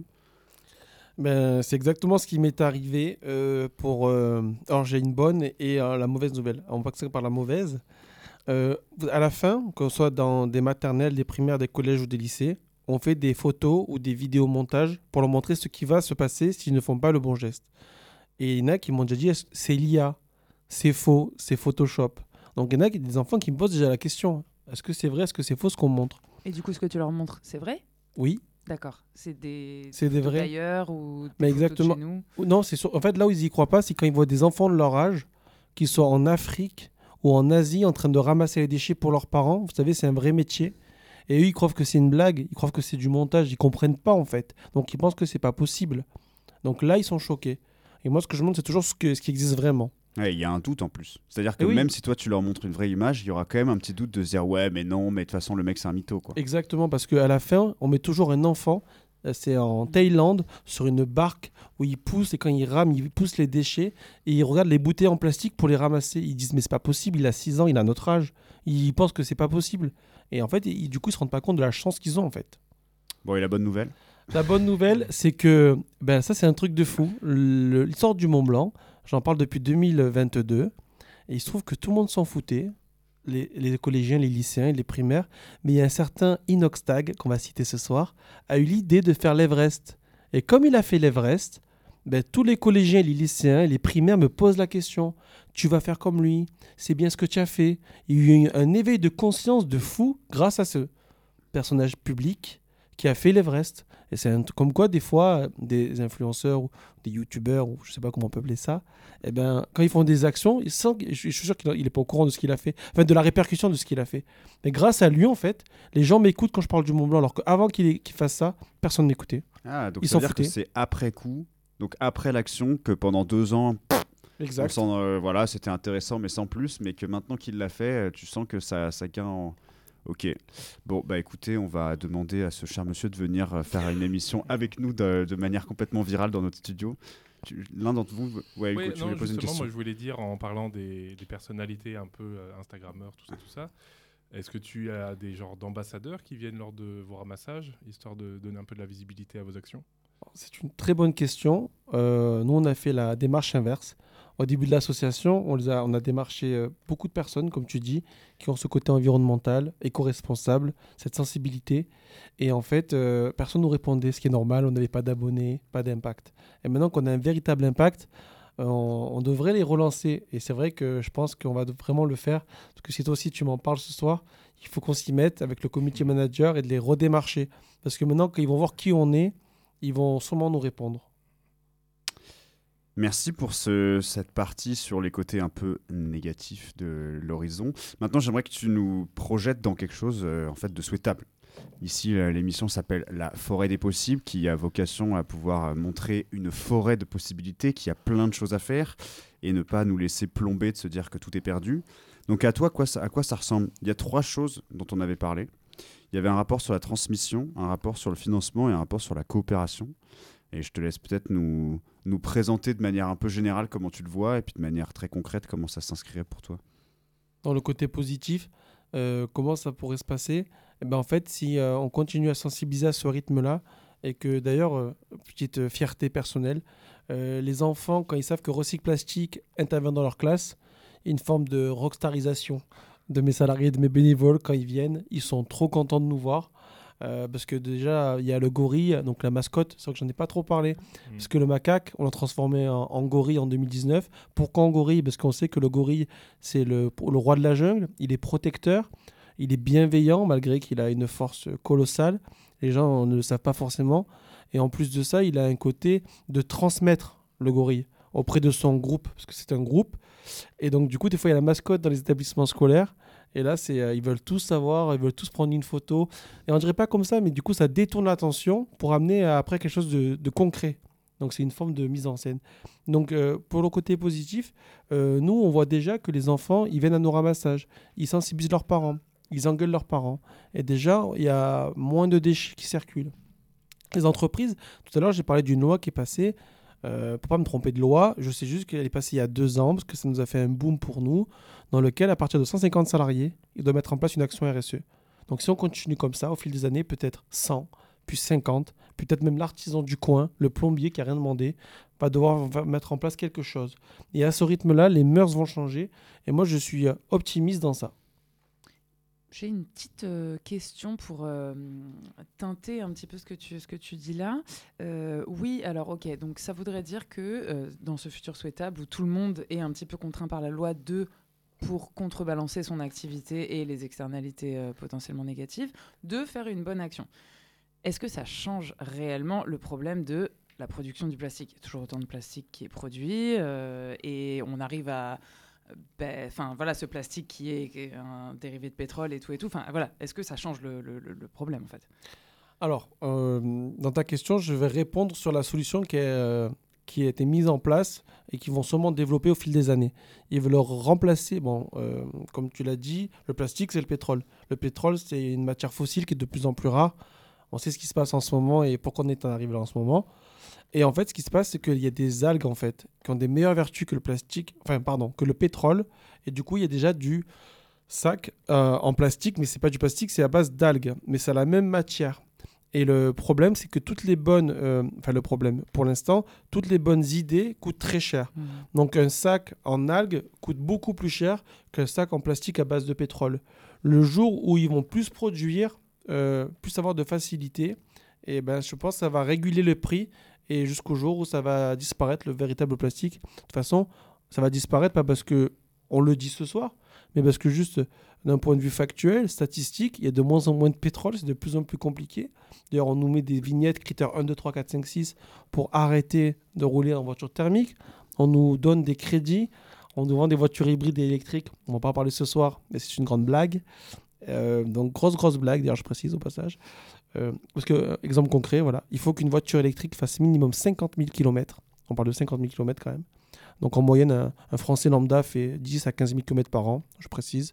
Ben, c'est exactement ce qui m'est arrivé euh, pour... Euh... Alors, j'ai une bonne et euh, la mauvaise nouvelle. On va commencer par la mauvaise. Euh, à la fin, qu'on soit dans des maternelles, des primaires, des collèges ou des lycées, on fait des photos ou des vidéos montages pour leur montrer ce qui va se passer s'ils ne font pas le bon geste. Et il y en a qui m'ont déjà dit, est-ce- c'est l'I A, c'est faux, c'est Photoshop. Donc il y en a qui- des enfants qui me posent déjà la question, est-ce que c'est vrai, est-ce que c'est faux ce qu'on montre ? Et du coup, ce que tu leur montres, c'est vrai ? Oui, D'accord. C'est des, C'est des photos vrais. d'ailleurs ou des Mais photos exactement. de chez nous. Ou non, c'est sur... en fait là où ils y croient pas, c'est quand ils voient des enfants de leur âge qui sont en Afrique ou en Asie en train de ramasser les déchets pour leurs parents. Vous savez, c'est un vrai métier. Et eux, ils croient que c'est une blague, ils croient que c'est du montage, ils comprennent pas en fait. Donc ils pensent que c'est pas possible. Donc là, ils sont choqués. Et moi, ce que je montre, c'est toujours ce, que, ce qui existe vraiment. Ouais, il y a un doute en plus. C'est-à-dire que Eh oui. même si toi tu leur montres une vraie image, il y aura quand même un petit doute de se dire ouais, mais non, mais de toute façon, le mec c'est un mytho, quoi. Exactement, parce qu'à la fin, on met toujours un enfant, euh, c'est en Thaïlande, sur une barque où il pousse, et quand il rame, il pousse les déchets, et il regarde les bouteilles en plastique pour les ramasser. Ils disent, mais c'est pas possible, il a six ans, il a notre âge. Ils pensent que c'est pas possible. Et en fait, ils, du coup, ils se rendent pas compte de la chance qu'ils ont, en fait. Bon, et la bonne nouvelle ? La bonne nouvelle, c'est que, ben ça c'est un truc de fou. Le- L'histoire du Mont Blanc, j'en parle depuis deux mille vingt-deux, et il se trouve que tout le monde s'en foutait, les, les collégiens, les lycéens, les primaires, mais il y a un certain Inoxtag, qu'on va citer ce soir, a eu l'idée de faire l'Everest. Et comme il a fait l'Everest, ben, tous les collégiens, les lycéens et les primaires me posent la question. Tu vas faire comme lui, c'est bien ce que tu as fait. Il y a eu un éveil de conscience de fou grâce à ce personnage public qui a fait l'Everest. Et c'est un truc comme quoi, des fois, des influenceurs ou des youtubeurs, ou je sais pas comment on peut appeler ça, eh ben, quand ils font des actions, ils sentent, je suis sûr qu'il n'est pas au courant de ce qu'il a fait, enfin de la répercussion de ce qu'il a fait. Mais grâce à lui, en fait, les gens m'écoutent quand je parle du Mont Blanc, alors qu'avant qu'il, ait- qu'il fasse ça, personne m'écoutait. Ah, donc Ils ça s'en veut dire que foutaient. c'est après coup, donc après l'action, que pendant deux ans, on s'en, euh, voilà, c'était intéressant, mais sans plus, mais que maintenant qu'il l'a fait, euh, tu sens que ça, ça gagne en, Ok. Bon, bah écoutez, on va demander à ce cher monsieur de venir euh, faire une émission avec nous de, de manière complètement virale dans notre studio. Tu- L'un d'entre vous, ouais, Hugo, Ouais, tu non, voulais poser une justement, question. moi je voulais dire en parlant des, des personnalités un peu euh, Instagrammeurs, tout ça, tout ça. Est-ce que tu as des genres d'ambassadeurs qui viennent lors de vos ramassages, histoire de donner un peu de la visibilité à vos actions? C'est une très bonne question. Euh, nous, on a fait la démarche inverse. Au début de l'association, on, les a, on a démarché euh, beaucoup de personnes, comme tu dis, qui ont ce côté environnemental, éco-responsable, cette sensibilité. Et en fait, euh, personne ne nous répondait, ce qui est normal. On n'avait pas d'abonnés, pas d'impact. Et maintenant qu'on a un véritable impact, euh, on, on devrait les relancer. Et c'est vrai que je pense qu'on va vraiment le faire. Parce que si toi aussi tu m'en parles ce soir, il faut qu'on s'y mette avec le community manager et de les redémarcher. Parce que maintenant, quand ils vont voir qui on est, ils vont sûrement nous répondre. Merci pour ce, cette partie sur les côtés un peu négatifs de l'horizon. Maintenant, j'aimerais que tu nous projettes dans quelque chose euh, en fait de souhaitable. Ici, euh, l'émission s'appelle La Forêt des Possibles, qui a vocation à pouvoir euh, montrer une forêt de possibilités, qui a plein de choses à faire, et ne pas nous laisser plomber de se dire que tout est perdu. Donc à toi, quoi, ça, à quoi ça ressemble? Il y a trois choses dont on avait parlé. Il y avait un rapport sur la transmission, un rapport sur le financement et un rapport sur la coopération. Et je te laisse peut-être nous, nous présenter de manière un peu générale comment tu le vois, et puis de manière très concrète comment ça s'inscrirait pour toi. Dans le côté positif, euh, comment ça pourrait se passer? Eh ben, en fait, si euh, on continue à sensibiliser à ce rythme-là, et que d'ailleurs, euh, petite euh, fierté personnelle, euh, les enfants, quand ils savent que Recycle Plastique intervient dans leur classe, il y a une forme de rockstarisation de mes salariés, de mes bénévoles, quand ils viennent, ils sont trop contents de nous voir. Euh, parce que déjà, il y a le gorille, donc la mascotte, c'est vrai que j'en ai pas trop parlé, mmh. parce que le macaque, on l'a transformé en, en gorille en deux mille dix-neuf. Pourquoi en gorille? Parce qu'on sait que le gorille, c'est le, le roi de la jungle, il est protecteur, il est bienveillant, malgré qu'il a une force colossale. Les gens ne le savent pas forcément. Et en plus de ça, il a un côté de transmettre le gorille auprès de son groupe, parce que c'est un groupe. Et donc, du coup, des fois, il y a la mascotte dans les établissements scolaires. Et là, c'est, euh, ils veulent tous savoir, ils veulent tous prendre une photo. Et on dirait pas comme ça, mais du coup, ça détourne l'attention pour amener à, après quelque chose de, de concret. Donc, c'est une forme de mise en scène. Donc, euh, pour le côté positif, euh, nous, on voit déjà que les enfants, ils viennent à nos ramassages. Ils sensibilisent leurs parents. Ils engueulent leurs parents. Et déjà, il y a moins de déchets qui circulent. Les entreprises, tout à l'heure, j'ai parlé d'une loi qui est passée. Euh, pour pas me tromper de loi, je sais juste qu'elle est passée il y a deux ans, parce que ça nous a fait un boom pour nous, dans lequel, à partir de cent cinquante salariés, il doit mettre en place une action R S E. Donc si on continue comme ça, au fil des années, peut-être cent, puis cinquante, peut-être même l'artisan du coin, le plombier qui n'a rien demandé, va devoir va mettre en place quelque chose. Et à ce rythme-là, les mœurs vont changer, et moi je suis optimiste dans ça. J'ai une petite euh, question pour euh, teinter un petit peu ce que tu, ce que tu dis là. Euh, oui, alors ok, donc ça voudrait dire que euh, dans ce futur souhaitable où tout le monde est un petit peu contraint par la loi de, pour contrebalancer son activité et les externalités euh, potentiellement négatives, de faire une bonne action. Est-ce que ça change réellement le problème de la production du plastique? Il y a toujours autant de plastique qui est produit euh, et on arrive à... Enfin, ben, voilà, ce plastique qui est, qui est un dérivé de pétrole et tout et tout. Enfin, voilà, est-ce que ça change le, le, le problème en fait? Alors, euh, dans ta question, je vais répondre sur la solution qui, est, euh, qui a été mise en place et qui vont sûrement développer au fil des années. Ils veulent remplacer, bon, euh, comme tu l'as dit, le plastique, c'est le pétrole. Le pétrole, c'est une matière fossile qui est de plus en plus rare. On sait ce qui se passe en ce moment et pourquoi on est arrivé là en ce moment. Et en fait, ce qui se passe, c'est qu'il y a des algues, en fait, qui ont des meilleures vertus que le plastique, enfin, pardon, que le pétrole. Et du coup, il y a déjà du sac euh, en plastique, mais c'est pas du plastique, c'est à base d'algues. Mais c'est la même matière. Et le problème, c'est que toutes les bonnes... Euh, enfin, le problème, pour l'instant, toutes les bonnes idées coûtent très cher. Mmh. Donc, un sac en algues coûte beaucoup plus cher qu'un sac en plastique à base de pétrole. Le jour où ils vont plus produire, euh, plus avoir de facilité, et ben, je pense que ça va réguler le prix et jusqu'au jour où ça va disparaître, le véritable plastique. De toute façon, ça va disparaître pas parce qu'on le dit ce soir, mais parce que juste d'un point de vue factuel, statistique, il y a de moins en moins de pétrole, c'est de plus en plus compliqué. D'ailleurs, on nous met des vignettes, critères un, deux, trois, quatre, cinq, six, pour arrêter de rouler en voiture thermique. On nous donne des crédits, on nous vend des voitures hybrides et électriques. On ne va pas en parler ce soir, mais c'est une grande blague. Euh, donc, grosse, grosse blague, d'ailleurs, je précise au passage. Euh, parce que, euh, exemple concret, voilà, il faut qu'une voiture électrique fasse minimum cinquante mille kilomètres. On parle de cinquante mille kilomètres quand même. Donc en moyenne, un, un Français lambda fait dix à quinze mille kilomètres par an, je précise,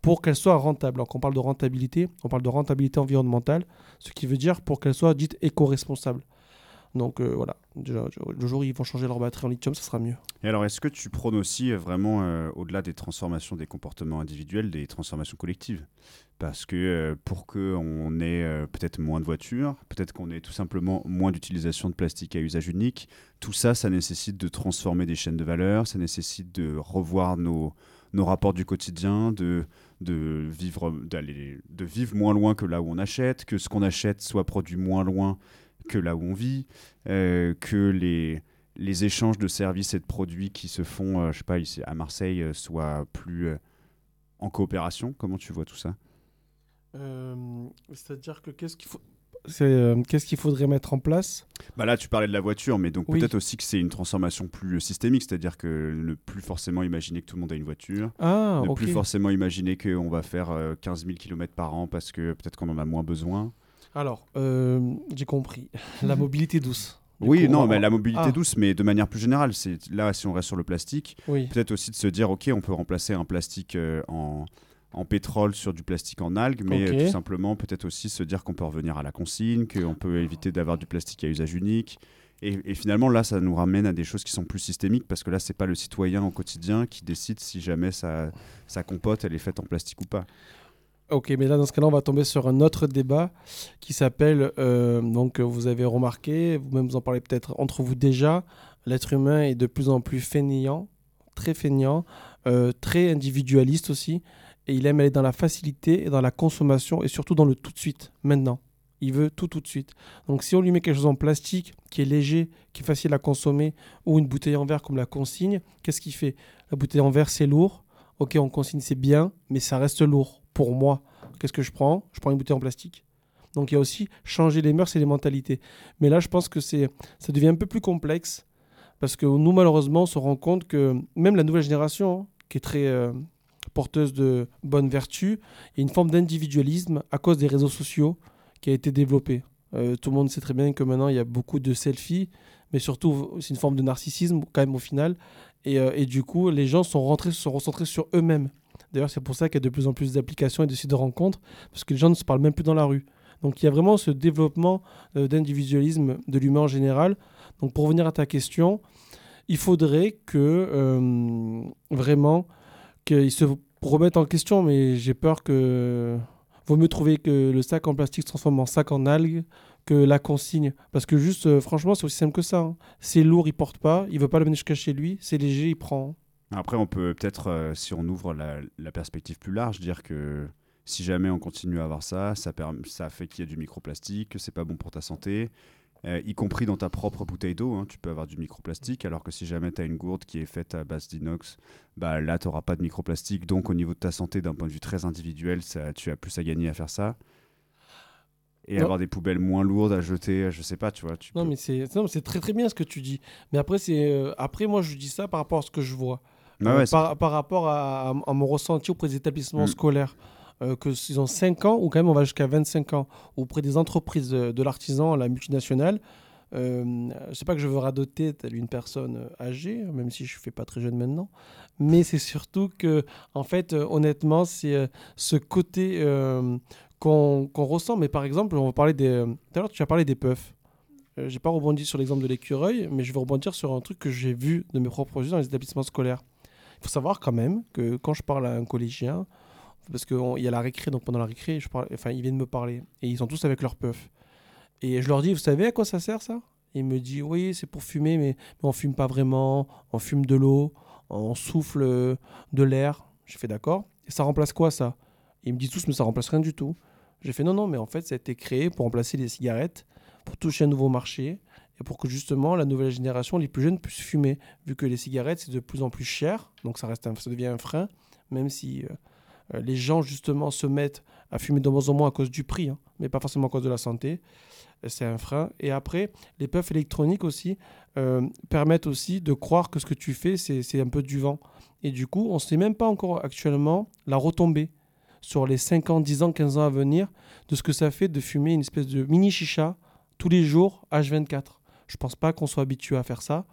pour qu'elle soit rentable. Alors, quand on parle de rentabilité, on parle de rentabilité environnementale, ce qui veut dire pour qu'elle soit dite éco-responsable. Donc euh, voilà, déjà, le jour où ils vont changer leur batterie en lithium, ça sera mieux. Et alors, est-ce que tu prônes aussi euh, vraiment, euh, au-delà des transformations des comportements individuels, des transformations collectives ? Parce que euh, pour qu'on ait euh, peut-être moins de voitures, peut-être qu'on ait tout simplement moins d'utilisation de plastique à usage unique, tout ça, ça nécessite de transformer des chaînes de valeur, ça nécessite de revoir nos, nos rapports du quotidien, de, de, vivre, d'aller, de vivre moins loin que là où on achète, que ce qu'on achète soit produit moins loin que là où on vit, euh, que les, les échanges de services et de produits qui se font, euh, je sais pas, ici à Marseille, euh, soient plus euh, en coopération. Comment tu vois tout ça ? euh, C'est-à-dire que qu'est-ce qu'il faut... C'est, euh, qu'est-ce qu'il faudrait mettre en place ? Bah là, tu parlais de la voiture, mais donc Oui. peut-être aussi que c'est une transformation plus systémique, c'est-à-dire que ne plus forcément imaginer que tout le monde a une voiture, Ah, ne ok. plus forcément imaginer qu'on va faire euh, quinze mille kilomètres par an parce que peut-être qu'on en a moins besoin. Alors, euh, j'ai compris. La mobilité douce. Du Oui, coup, non, on- mais la mobilité Ah. douce, mais de manière plus générale. C'est, là, si on reste sur le plastique, Oui. peut-être aussi de se dire, OK, on peut remplacer un plastique euh, en, en pétrole sur du plastique en algues, mais Ok. euh, tout simplement, peut-être aussi se dire qu'on peut revenir à la consigne, qu'on peut éviter d'avoir du plastique à usage unique. Et, et finalement, là, ça nous ramène à des choses qui sont plus systémiques, parce que là, c'est pas le citoyen au quotidien qui décide si jamais sa, sa compote, elle est faite en plastique ou pas. Ok, mais là, dans ce cas-là, on va tomber sur un autre débat qui s'appelle, euh, donc euh, vous avez remarqué, vous-même vous en parlez peut-être entre vous déjà, l'être humain est de plus en plus fainéant, très fainéant, euh, très individualiste aussi, et il aime aller dans la facilité et dans la consommation, et surtout dans le tout de suite, maintenant. Il veut tout tout de suite. Donc si on lui met quelque chose en plastique, qui est léger, qui est facile à consommer, ou une bouteille en verre comme la consigne, qu'est-ce qu'il fait ? La bouteille en verre, c'est lourd. Ok, on consigne, c'est bien, mais ça reste lourd. Pour moi, qu'est-ce que je prends ? Je prends une bouteille en plastique. Donc il y a aussi changer les mœurs et les mentalités. Mais là, je pense que c'est, ça devient un peu plus complexe parce que nous, malheureusement, on se rend compte que même la nouvelle génération, hein, qui est très euh, porteuse de bonnes vertus, il y a une forme d'individualisme à cause des réseaux sociaux qui a été développée. Euh, tout le monde sait très bien que maintenant, il y a beaucoup de selfies, mais surtout, c'est une forme de narcissisme quand même au final. Et, euh, et du coup, les gens sont rentrés, sont recentrés sur eux-mêmes. D'ailleurs, c'est pour ça qu'il y a de plus en plus d'applications et de sites de rencontres, parce que les gens ne se parlent même plus dans la rue. Donc il y a vraiment ce développement euh, d'individualisme de l'humain en général. Donc pour revenir à ta question, il faudrait que euh, vraiment qu'ils se remettent en question, mais j'ai peur que vaut mieux trouver que le sac en plastique se transforme en sac en algues que la consigne. Parce que juste, euh, franchement, c'est aussi simple que ça. Hein. C'est lourd, il porte pas, il veut pas le mener jusqu'à chez lui, c'est léger, il prend. Après, on peut peut-être, euh, si on ouvre la, la perspective plus large, dire que si jamais on continue à avoir ça, ça, perm- ça fait qu'il y a du microplastique, que c'est pas bon pour ta santé, euh, y compris dans ta propre bouteille d'eau, hein, tu peux avoir du microplastique, alors que si jamais tu as une gourde qui est faite à base d'inox, bah, là, tu n'auras pas de microplastique, donc au niveau de ta santé, d'un point de vue très individuel, ça, tu as plus à gagner à faire ça. Et Non. avoir des poubelles moins lourdes à jeter, je sais pas, tu vois. Tu Non, peux... mais c'est, non, mais c'est très très bien ce que tu dis. Mais après, c'est, euh, après, moi, je dis ça par rapport à ce que je vois. Ah Euh, ouais, c'est- par, par rapport à, à- à mon ressenti auprès des établissements Mm. scolaires, euh, que s'ils ont cinq ans, ou quand même on va jusqu'à vingt-cinq ans, auprès des entreprises de, de l'artisan, la multinationale, euh, je sais pas que je veux radoter telle une personne euh, âgée, même si je ne fais pas très jeune maintenant, mais c'est surtout que, en fait, euh, honnêtement, c'est euh, ce côté euh, qu'on, qu'on ressent. Mais par exemple, on va parler des... euh, Tout à l'heure, tu as parlé des puffs. Euh, j'ai pas rebondi sur l'exemple de l'écureuil, mais je vais rebondir sur un truc que j'ai vu de mes propres yeux dans les établissements scolaires. Il faut savoir quand même que quand je parle à un collégien, parce qu'il y a la récré, donc pendant la récré, je parle, enfin, ils viennent me parler, et ils sont tous avec leur puff. Et je leur dis, vous savez à quoi ça sert ça ? Et il me dit, oui, c'est pour fumer, mais, mais on fume pas vraiment, on fume de l'eau, on souffle euh, de l'air. J'ai fait d'accord. Et ça remplace quoi ça ? Et ils me disent tous, mais ça remplace rien du tout. J'ai fait non, non, mais en fait, ça a été créé pour remplacer les cigarettes, pour toucher un nouveau marché, et pour que justement la nouvelle génération, les plus jeunes, puissent fumer, vu que les cigarettes, c'est de plus en plus cher, donc ça, reste un, ça devient un frein, même si euh, les gens, justement, se mettent à fumer de moins en moins à cause du prix, hein, mais pas forcément à cause de la santé. C'est un frein. Et après, les puffs électroniques aussi euh, permettent aussi de croire que ce que tu fais, c'est, c'est un peu du vent. Et du coup, on ne sait même pas encore actuellement la retombée sur les cinq ans, dix ans, quinze ans à venir de ce que ça fait de fumer une espèce de mini chicha tous les jours, H vingt-quatre. Je ne pense pas qu'on soit habitué à faire ça.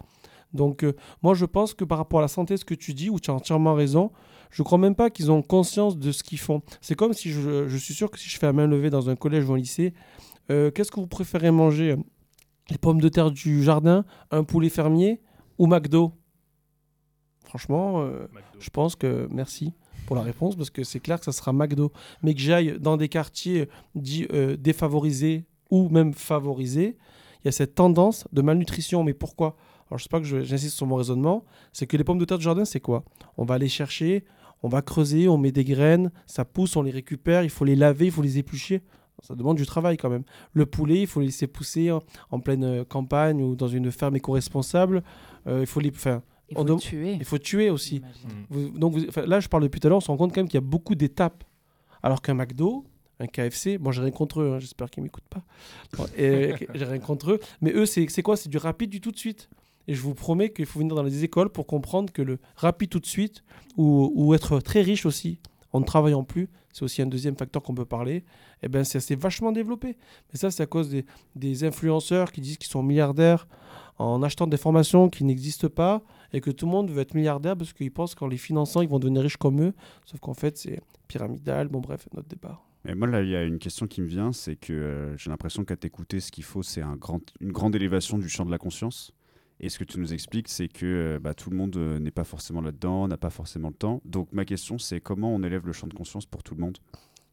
Donc, euh, moi, je pense que par rapport à la santé, ce que tu dis, où tu as entièrement raison, je ne crois même pas qu'ils ont conscience de ce qu'ils font. C'est comme si, je, je suis sûr que si je fais à main levée dans un collège ou un lycée, euh, qu'est-ce que vous préférez manger ? Les pommes de terre du jardin, un poulet fermier ou McDo ? Franchement, euh, je pense que merci pour la réponse, parce que c'est clair que ça sera McDo. Mais que j'aille dans des quartiers dits euh, défavorisés ou même favorisés, il y a cette tendance de malnutrition. Mais pourquoi ? Alors, je ne sais pas que je, j'insiste sur mon raisonnement, c'est que les pommes de terre du jardin, c'est quoi ? On va aller chercher, on va creuser, on met des graines, ça pousse, on les récupère, il faut les laver, il faut les éplucher. Ça demande du travail quand même. Le poulet, il faut le laisser pousser en, en pleine euh, campagne ou dans une ferme éco-responsable. Euh, il faut les... Enfin, Il faut on dem- tuer. il faut tuer aussi. j'imagine. Vous- donc vous- enfin, là, je parle depuis tout à l'heure, on se rend compte quand même qu'il y a beaucoup d'étapes. Alors qu'un McDo, un K F C, bon, j'ai rien contre eux, hein, j'espère qu'ils ne m'écoutent pas. Bon, et, j'ai rien contre eux. Mais eux, c'est, c'est quoi ? C'est du rapide, du tout de suite. Et je vous promets qu'il faut venir dans les écoles pour comprendre que le rapide tout de suite, ou, ou être très riche aussi, en ne travaillant plus, c'est aussi un deuxième facteur qu'on peut parler, eh ben, c'est, c'est vachement développé. Mais ça, c'est à cause des, des influenceurs qui disent qu'ils sont milliardaires en achetant des formations qui n'existent pas, et que tout le monde veut être milliardaire parce qu'ils pensent qu'en les finançant, ils vont devenir riches comme eux. Sauf qu'en fait, c'est pyramidal. Bon, bref, notre débat. Mais moi, là, il y a une question qui me vient, c'est que euh, j'ai l'impression qu'à t'écouter, ce qu'il faut, c'est un grand, une grande élévation du champ de la conscience. Et ce que tu nous expliques, c'est que euh, bah, tout le monde euh, n'est pas forcément là-dedans, n'a pas forcément le temps. Donc ma question, c'est comment on élève le champ de conscience pour tout le monde ?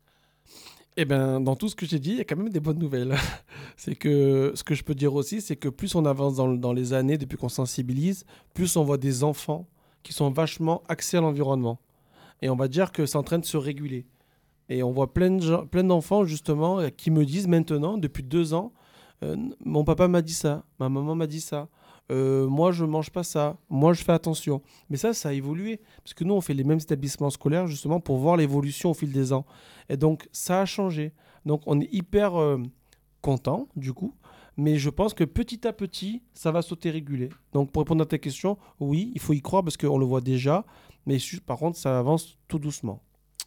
Eh bien, dans tout ce que j'ai dit, il y a quand même des bonnes nouvelles. C'est que ce que je peux dire aussi, c'est que plus on avance dans, dans les années, depuis qu'on sensibilise, plus on voit des enfants qui sont vachement axés à l'environnement. Et on va dire que c'est en train de se réguler. Et on voit plein, de gens, plein d'enfants, justement, euh, qui me disent maintenant, depuis deux ans, euh, mon papa m'a dit ça, ma maman m'a dit ça. Euh, moi, je mange pas ça. Moi, je fais attention. Mais ça, ça a évolué. Parce que nous, on fait les mêmes établissements scolaires, justement, pour voir l'évolution au fil des ans. Et donc, ça a changé. Donc, on est hyper euh, content, du coup. Mais je pense que petit à petit, ça va s'auto-réguler. Donc, pour répondre à ta question, oui, il faut y croire parce qu'on le voit déjà. Mais par contre, ça avance tout doucement.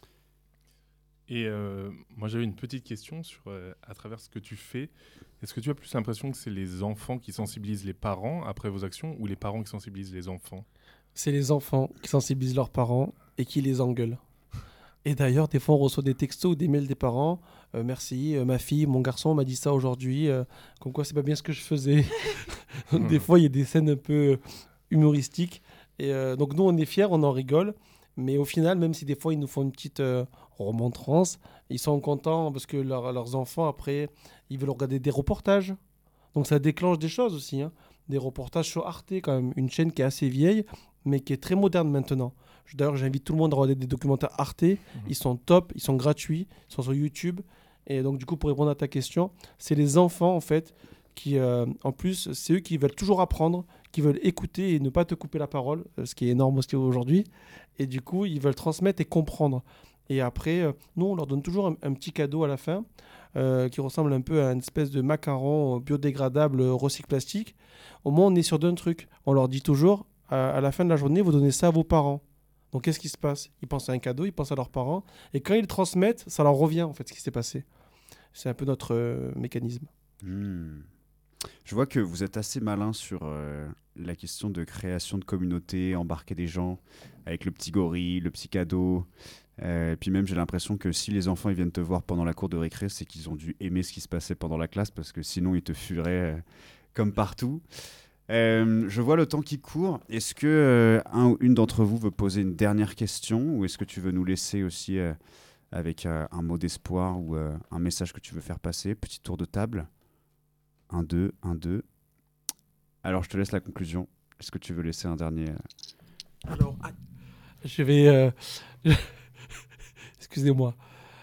Et euh, moi, j'avais une petite question sur, euh, à travers ce que tu fais. Est-ce que tu as plus l'impression que c'est les enfants qui sensibilisent les parents après vos actions ou les parents qui sensibilisent les enfants ? C'est les enfants qui sensibilisent leurs parents et qui les engueulent. Et d'ailleurs, des fois, on reçoit des textos ou des mails des parents. Euh, merci, euh, ma fille, mon garçon m'a dit ça aujourd'hui. Euh, comme quoi, c'est pas bien ce que je faisais. Donc, des fois, il y a des scènes un peu humoristiques. Et euh, donc, nous, on est fiers, on en rigole. Mais au final, même si des fois, ils nous font une petite euh, remontrance, ils sont contents parce que leur, leurs enfants, après, ils veulent regarder des reportages. Donc, ça déclenche des choses aussi. Hein. Des reportages sur Arte, quand même. Une chaîne qui est assez vieille, mais qui est très moderne maintenant. D'ailleurs, j'invite tout le monde à regarder des documentaires Arte. Mmh. Ils sont top, ils sont gratuits, ils sont sur YouTube. Et donc, du coup, pour répondre à ta question, c'est les enfants, en fait, qui, euh, en plus, c'est eux qui veulent toujours apprendre, qui veulent écouter et ne pas te couper la parole, ce qui est énorme aussi aujourd'hui. Et du coup, ils veulent transmettre et comprendre. Et après, euh, nous, on leur donne toujours un, un petit cadeau à la fin euh, qui ressemble un peu à une espèce de macaron biodégradable recycle plastique. Au moins, on est sûr d'un truc. On leur dit toujours, à, à la fin de la journée, vous donnez ça à vos parents. Donc, qu'est-ce qui se passe ? Ils pensent à un cadeau, ils pensent à leurs parents. Et quand ils le transmettent, ça leur revient, en fait, ce qui s'est passé. C'est un peu notre euh, mécanisme. Mmh. Je vois que vous êtes assez malin sur euh, la question de création de communauté, embarquer des gens avec le petit gorille, le petit cadeau. Euh, et puis même, j'ai l'impression que si les enfants ils viennent te voir pendant la cour de récré, c'est qu'ils ont dû aimer ce qui se passait pendant la classe parce que sinon, ils te fuiraient euh, comme partout. Euh, je vois le temps qui court. Est-ce que euh, un ou une d'entre vous veut poser une dernière question ou est-ce que tu veux nous laisser aussi euh, avec euh, un mot d'espoir ou euh, un message que tu veux faire passer ? Petit tour de table. Un, deux, un, deux. Alors, je te laisse la conclusion. Est-ce que tu veux laisser un dernier euh... Alors, je vais... Euh... Excusez-moi.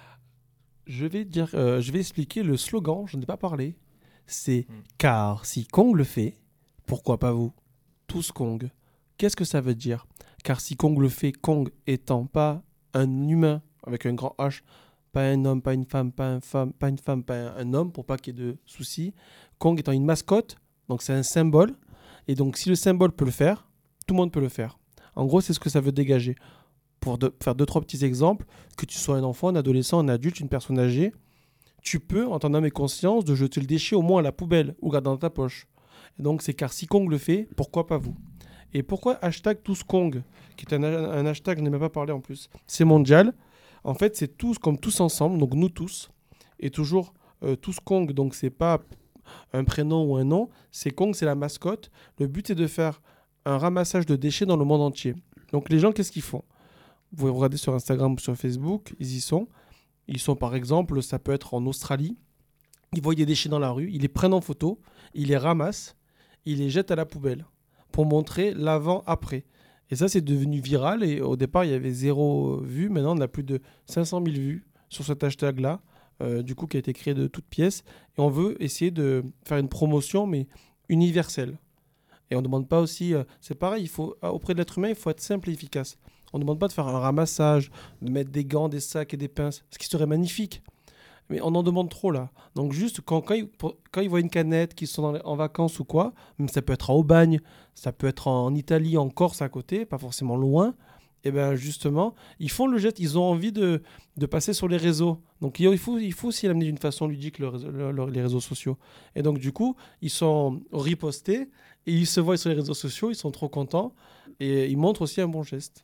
Je vais dire, euh, je vais expliquer le slogan, je n'en ai pas parlé. C'est mmh. « Car si Kong le fait, pourquoi pas vous ?» Tous Kong. Qu'est-ce que ça veut dire ? Car si Kong le fait, Kong étant pas un humain avec un grand H, pas un homme, pas une femme, pas, un femme, pas une femme, pas un, un homme, pour pas qu'il y ait de soucis. Kong étant une mascotte, donc c'est un symbole. Et donc si le symbole peut le faire, tout le monde peut le faire. En gros, c'est ce que ça veut dégager. Pour de, faire deux, trois petits exemples, que tu sois un enfant, un adolescent, un adulte, une personne âgée, tu peux, en ton âme et conscience, de jeter le déchet au moins à la poubelle ou garder dans ta poche. Et donc c'est car si Kong le fait, pourquoi pas vous ? Et pourquoi hashtag TousKong, qui est un, un hashtag, je n'ai même pas parlé en plus, c'est mondial. En fait, c'est tous comme tous ensemble, donc nous tous, et toujours euh, TousKong, donc c'est pas un prénom ou un nom, c'est Kong, c'est la mascotte. Le but est de faire un ramassage de déchets dans le monde entier. Donc les gens, qu'est-ce qu'ils font ? Vous pouvez regarder sur Instagram ou sur Facebook, ils y sont. Ils sont par exemple, ça peut être en Australie, ils voient des déchets dans la rue, ils les prennent en photo, ils les ramassent, ils les jettent à la poubelle pour montrer l'avant-après. Et ça, c'est devenu viral. Et au départ, il y avait zéro vue. Maintenant, on a plus de cinq cent mille vues sur cet hashtag-là, euh, du coup, qui a été créé de toutes pièces. Et on veut essayer de faire une promotion, mais universelle. Et on ne demande pas aussi... Euh, c'est pareil, il faut, auprès de l'être humain, il faut être simple et efficace. On ne demande pas de faire un ramassage, de mettre des gants, des sacs et des pinces, ce qui serait magnifique. Mais on en demande trop là. Donc juste quand, quand, ils, quand ils voient une canette, qu'ils sont dans les, en vacances ou quoi, même ça peut être à Aubagne, ça peut être en Italie, en Corse à côté, pas forcément loin, et bien justement, ils font le geste, ils ont envie de, de passer sur les réseaux. Donc il faut, il faut aussi l'amener d'une façon ludique, le, le, le, les réseaux sociaux. Et donc du coup, ils sont ripostés, et ils se voient sur les réseaux sociaux, ils sont trop contents, et ils montrent aussi un bon geste.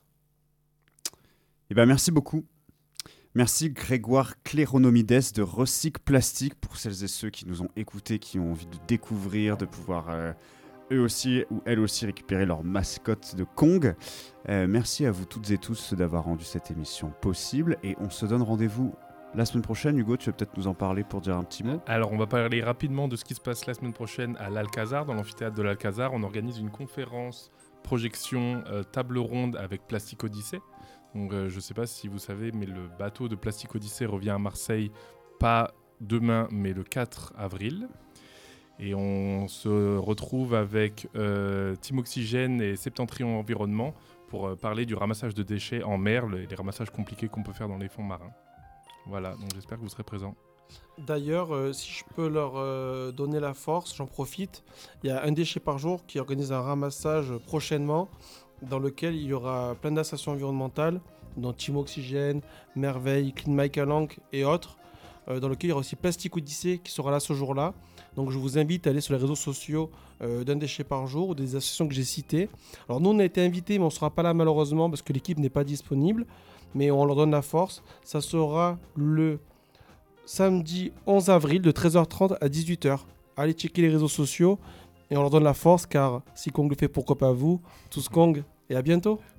Eh ben merci beaucoup. Merci Grégoire Cléronomides de Recycle Plastique pour celles et ceux qui nous ont écoutés, qui ont envie de découvrir, de pouvoir euh, eux aussi ou elles aussi récupérer leur mascotte de Kong. Euh, merci à vous toutes et tous d'avoir rendu cette émission possible et on se donne rendez-vous la semaine prochaine. Hugo, tu vas peut-être nous en parler pour dire un petit mot. Alors on va parler rapidement de ce qui se passe la semaine prochaine à l'Alcazar, dans l'amphithéâtre de l'Alcazar. On organise une conférence, projection, euh, table ronde avec Plastic Odyssey. Donc, euh, je ne sais pas si vous savez, mais le bateau de Plastic Odyssey revient à Marseille, pas demain, mais le quatre avril. Et on se retrouve avec euh, Team Oxygène et Septentrion Environnement pour euh, parler du ramassage de déchets en mer, les, les ramassages compliqués qu'on peut faire dans les fonds marins. Voilà, donc j'espère que vous serez présents. D'ailleurs, euh, si je peux leur euh, donner la force, j'en profite. Il y a Un Déchet par jour qui organise un ramassage prochainement, dans lequel il y aura plein d'associations environnementales, dont Team Oxygène, Merveille, Clean Michaelang et autres, euh, dans lequel il y aura aussi Plastic Odyssey qui sera là ce jour-là. Donc je vous invite à aller sur les réseaux sociaux euh, d'Un Déchet par jour, ou des associations que j'ai citées. Alors nous, on a été invités, mais on ne sera pas là malheureusement parce que l'équipe n'est pas disponible, mais on leur donne la force. Ça sera le samedi onze avril de treize heures trente à dix-huit heures. Allez checker les réseaux sociaux et on leur donne la force, car si Kong le fait, pourquoi pas vous ? Tous Kong, et à bientôt.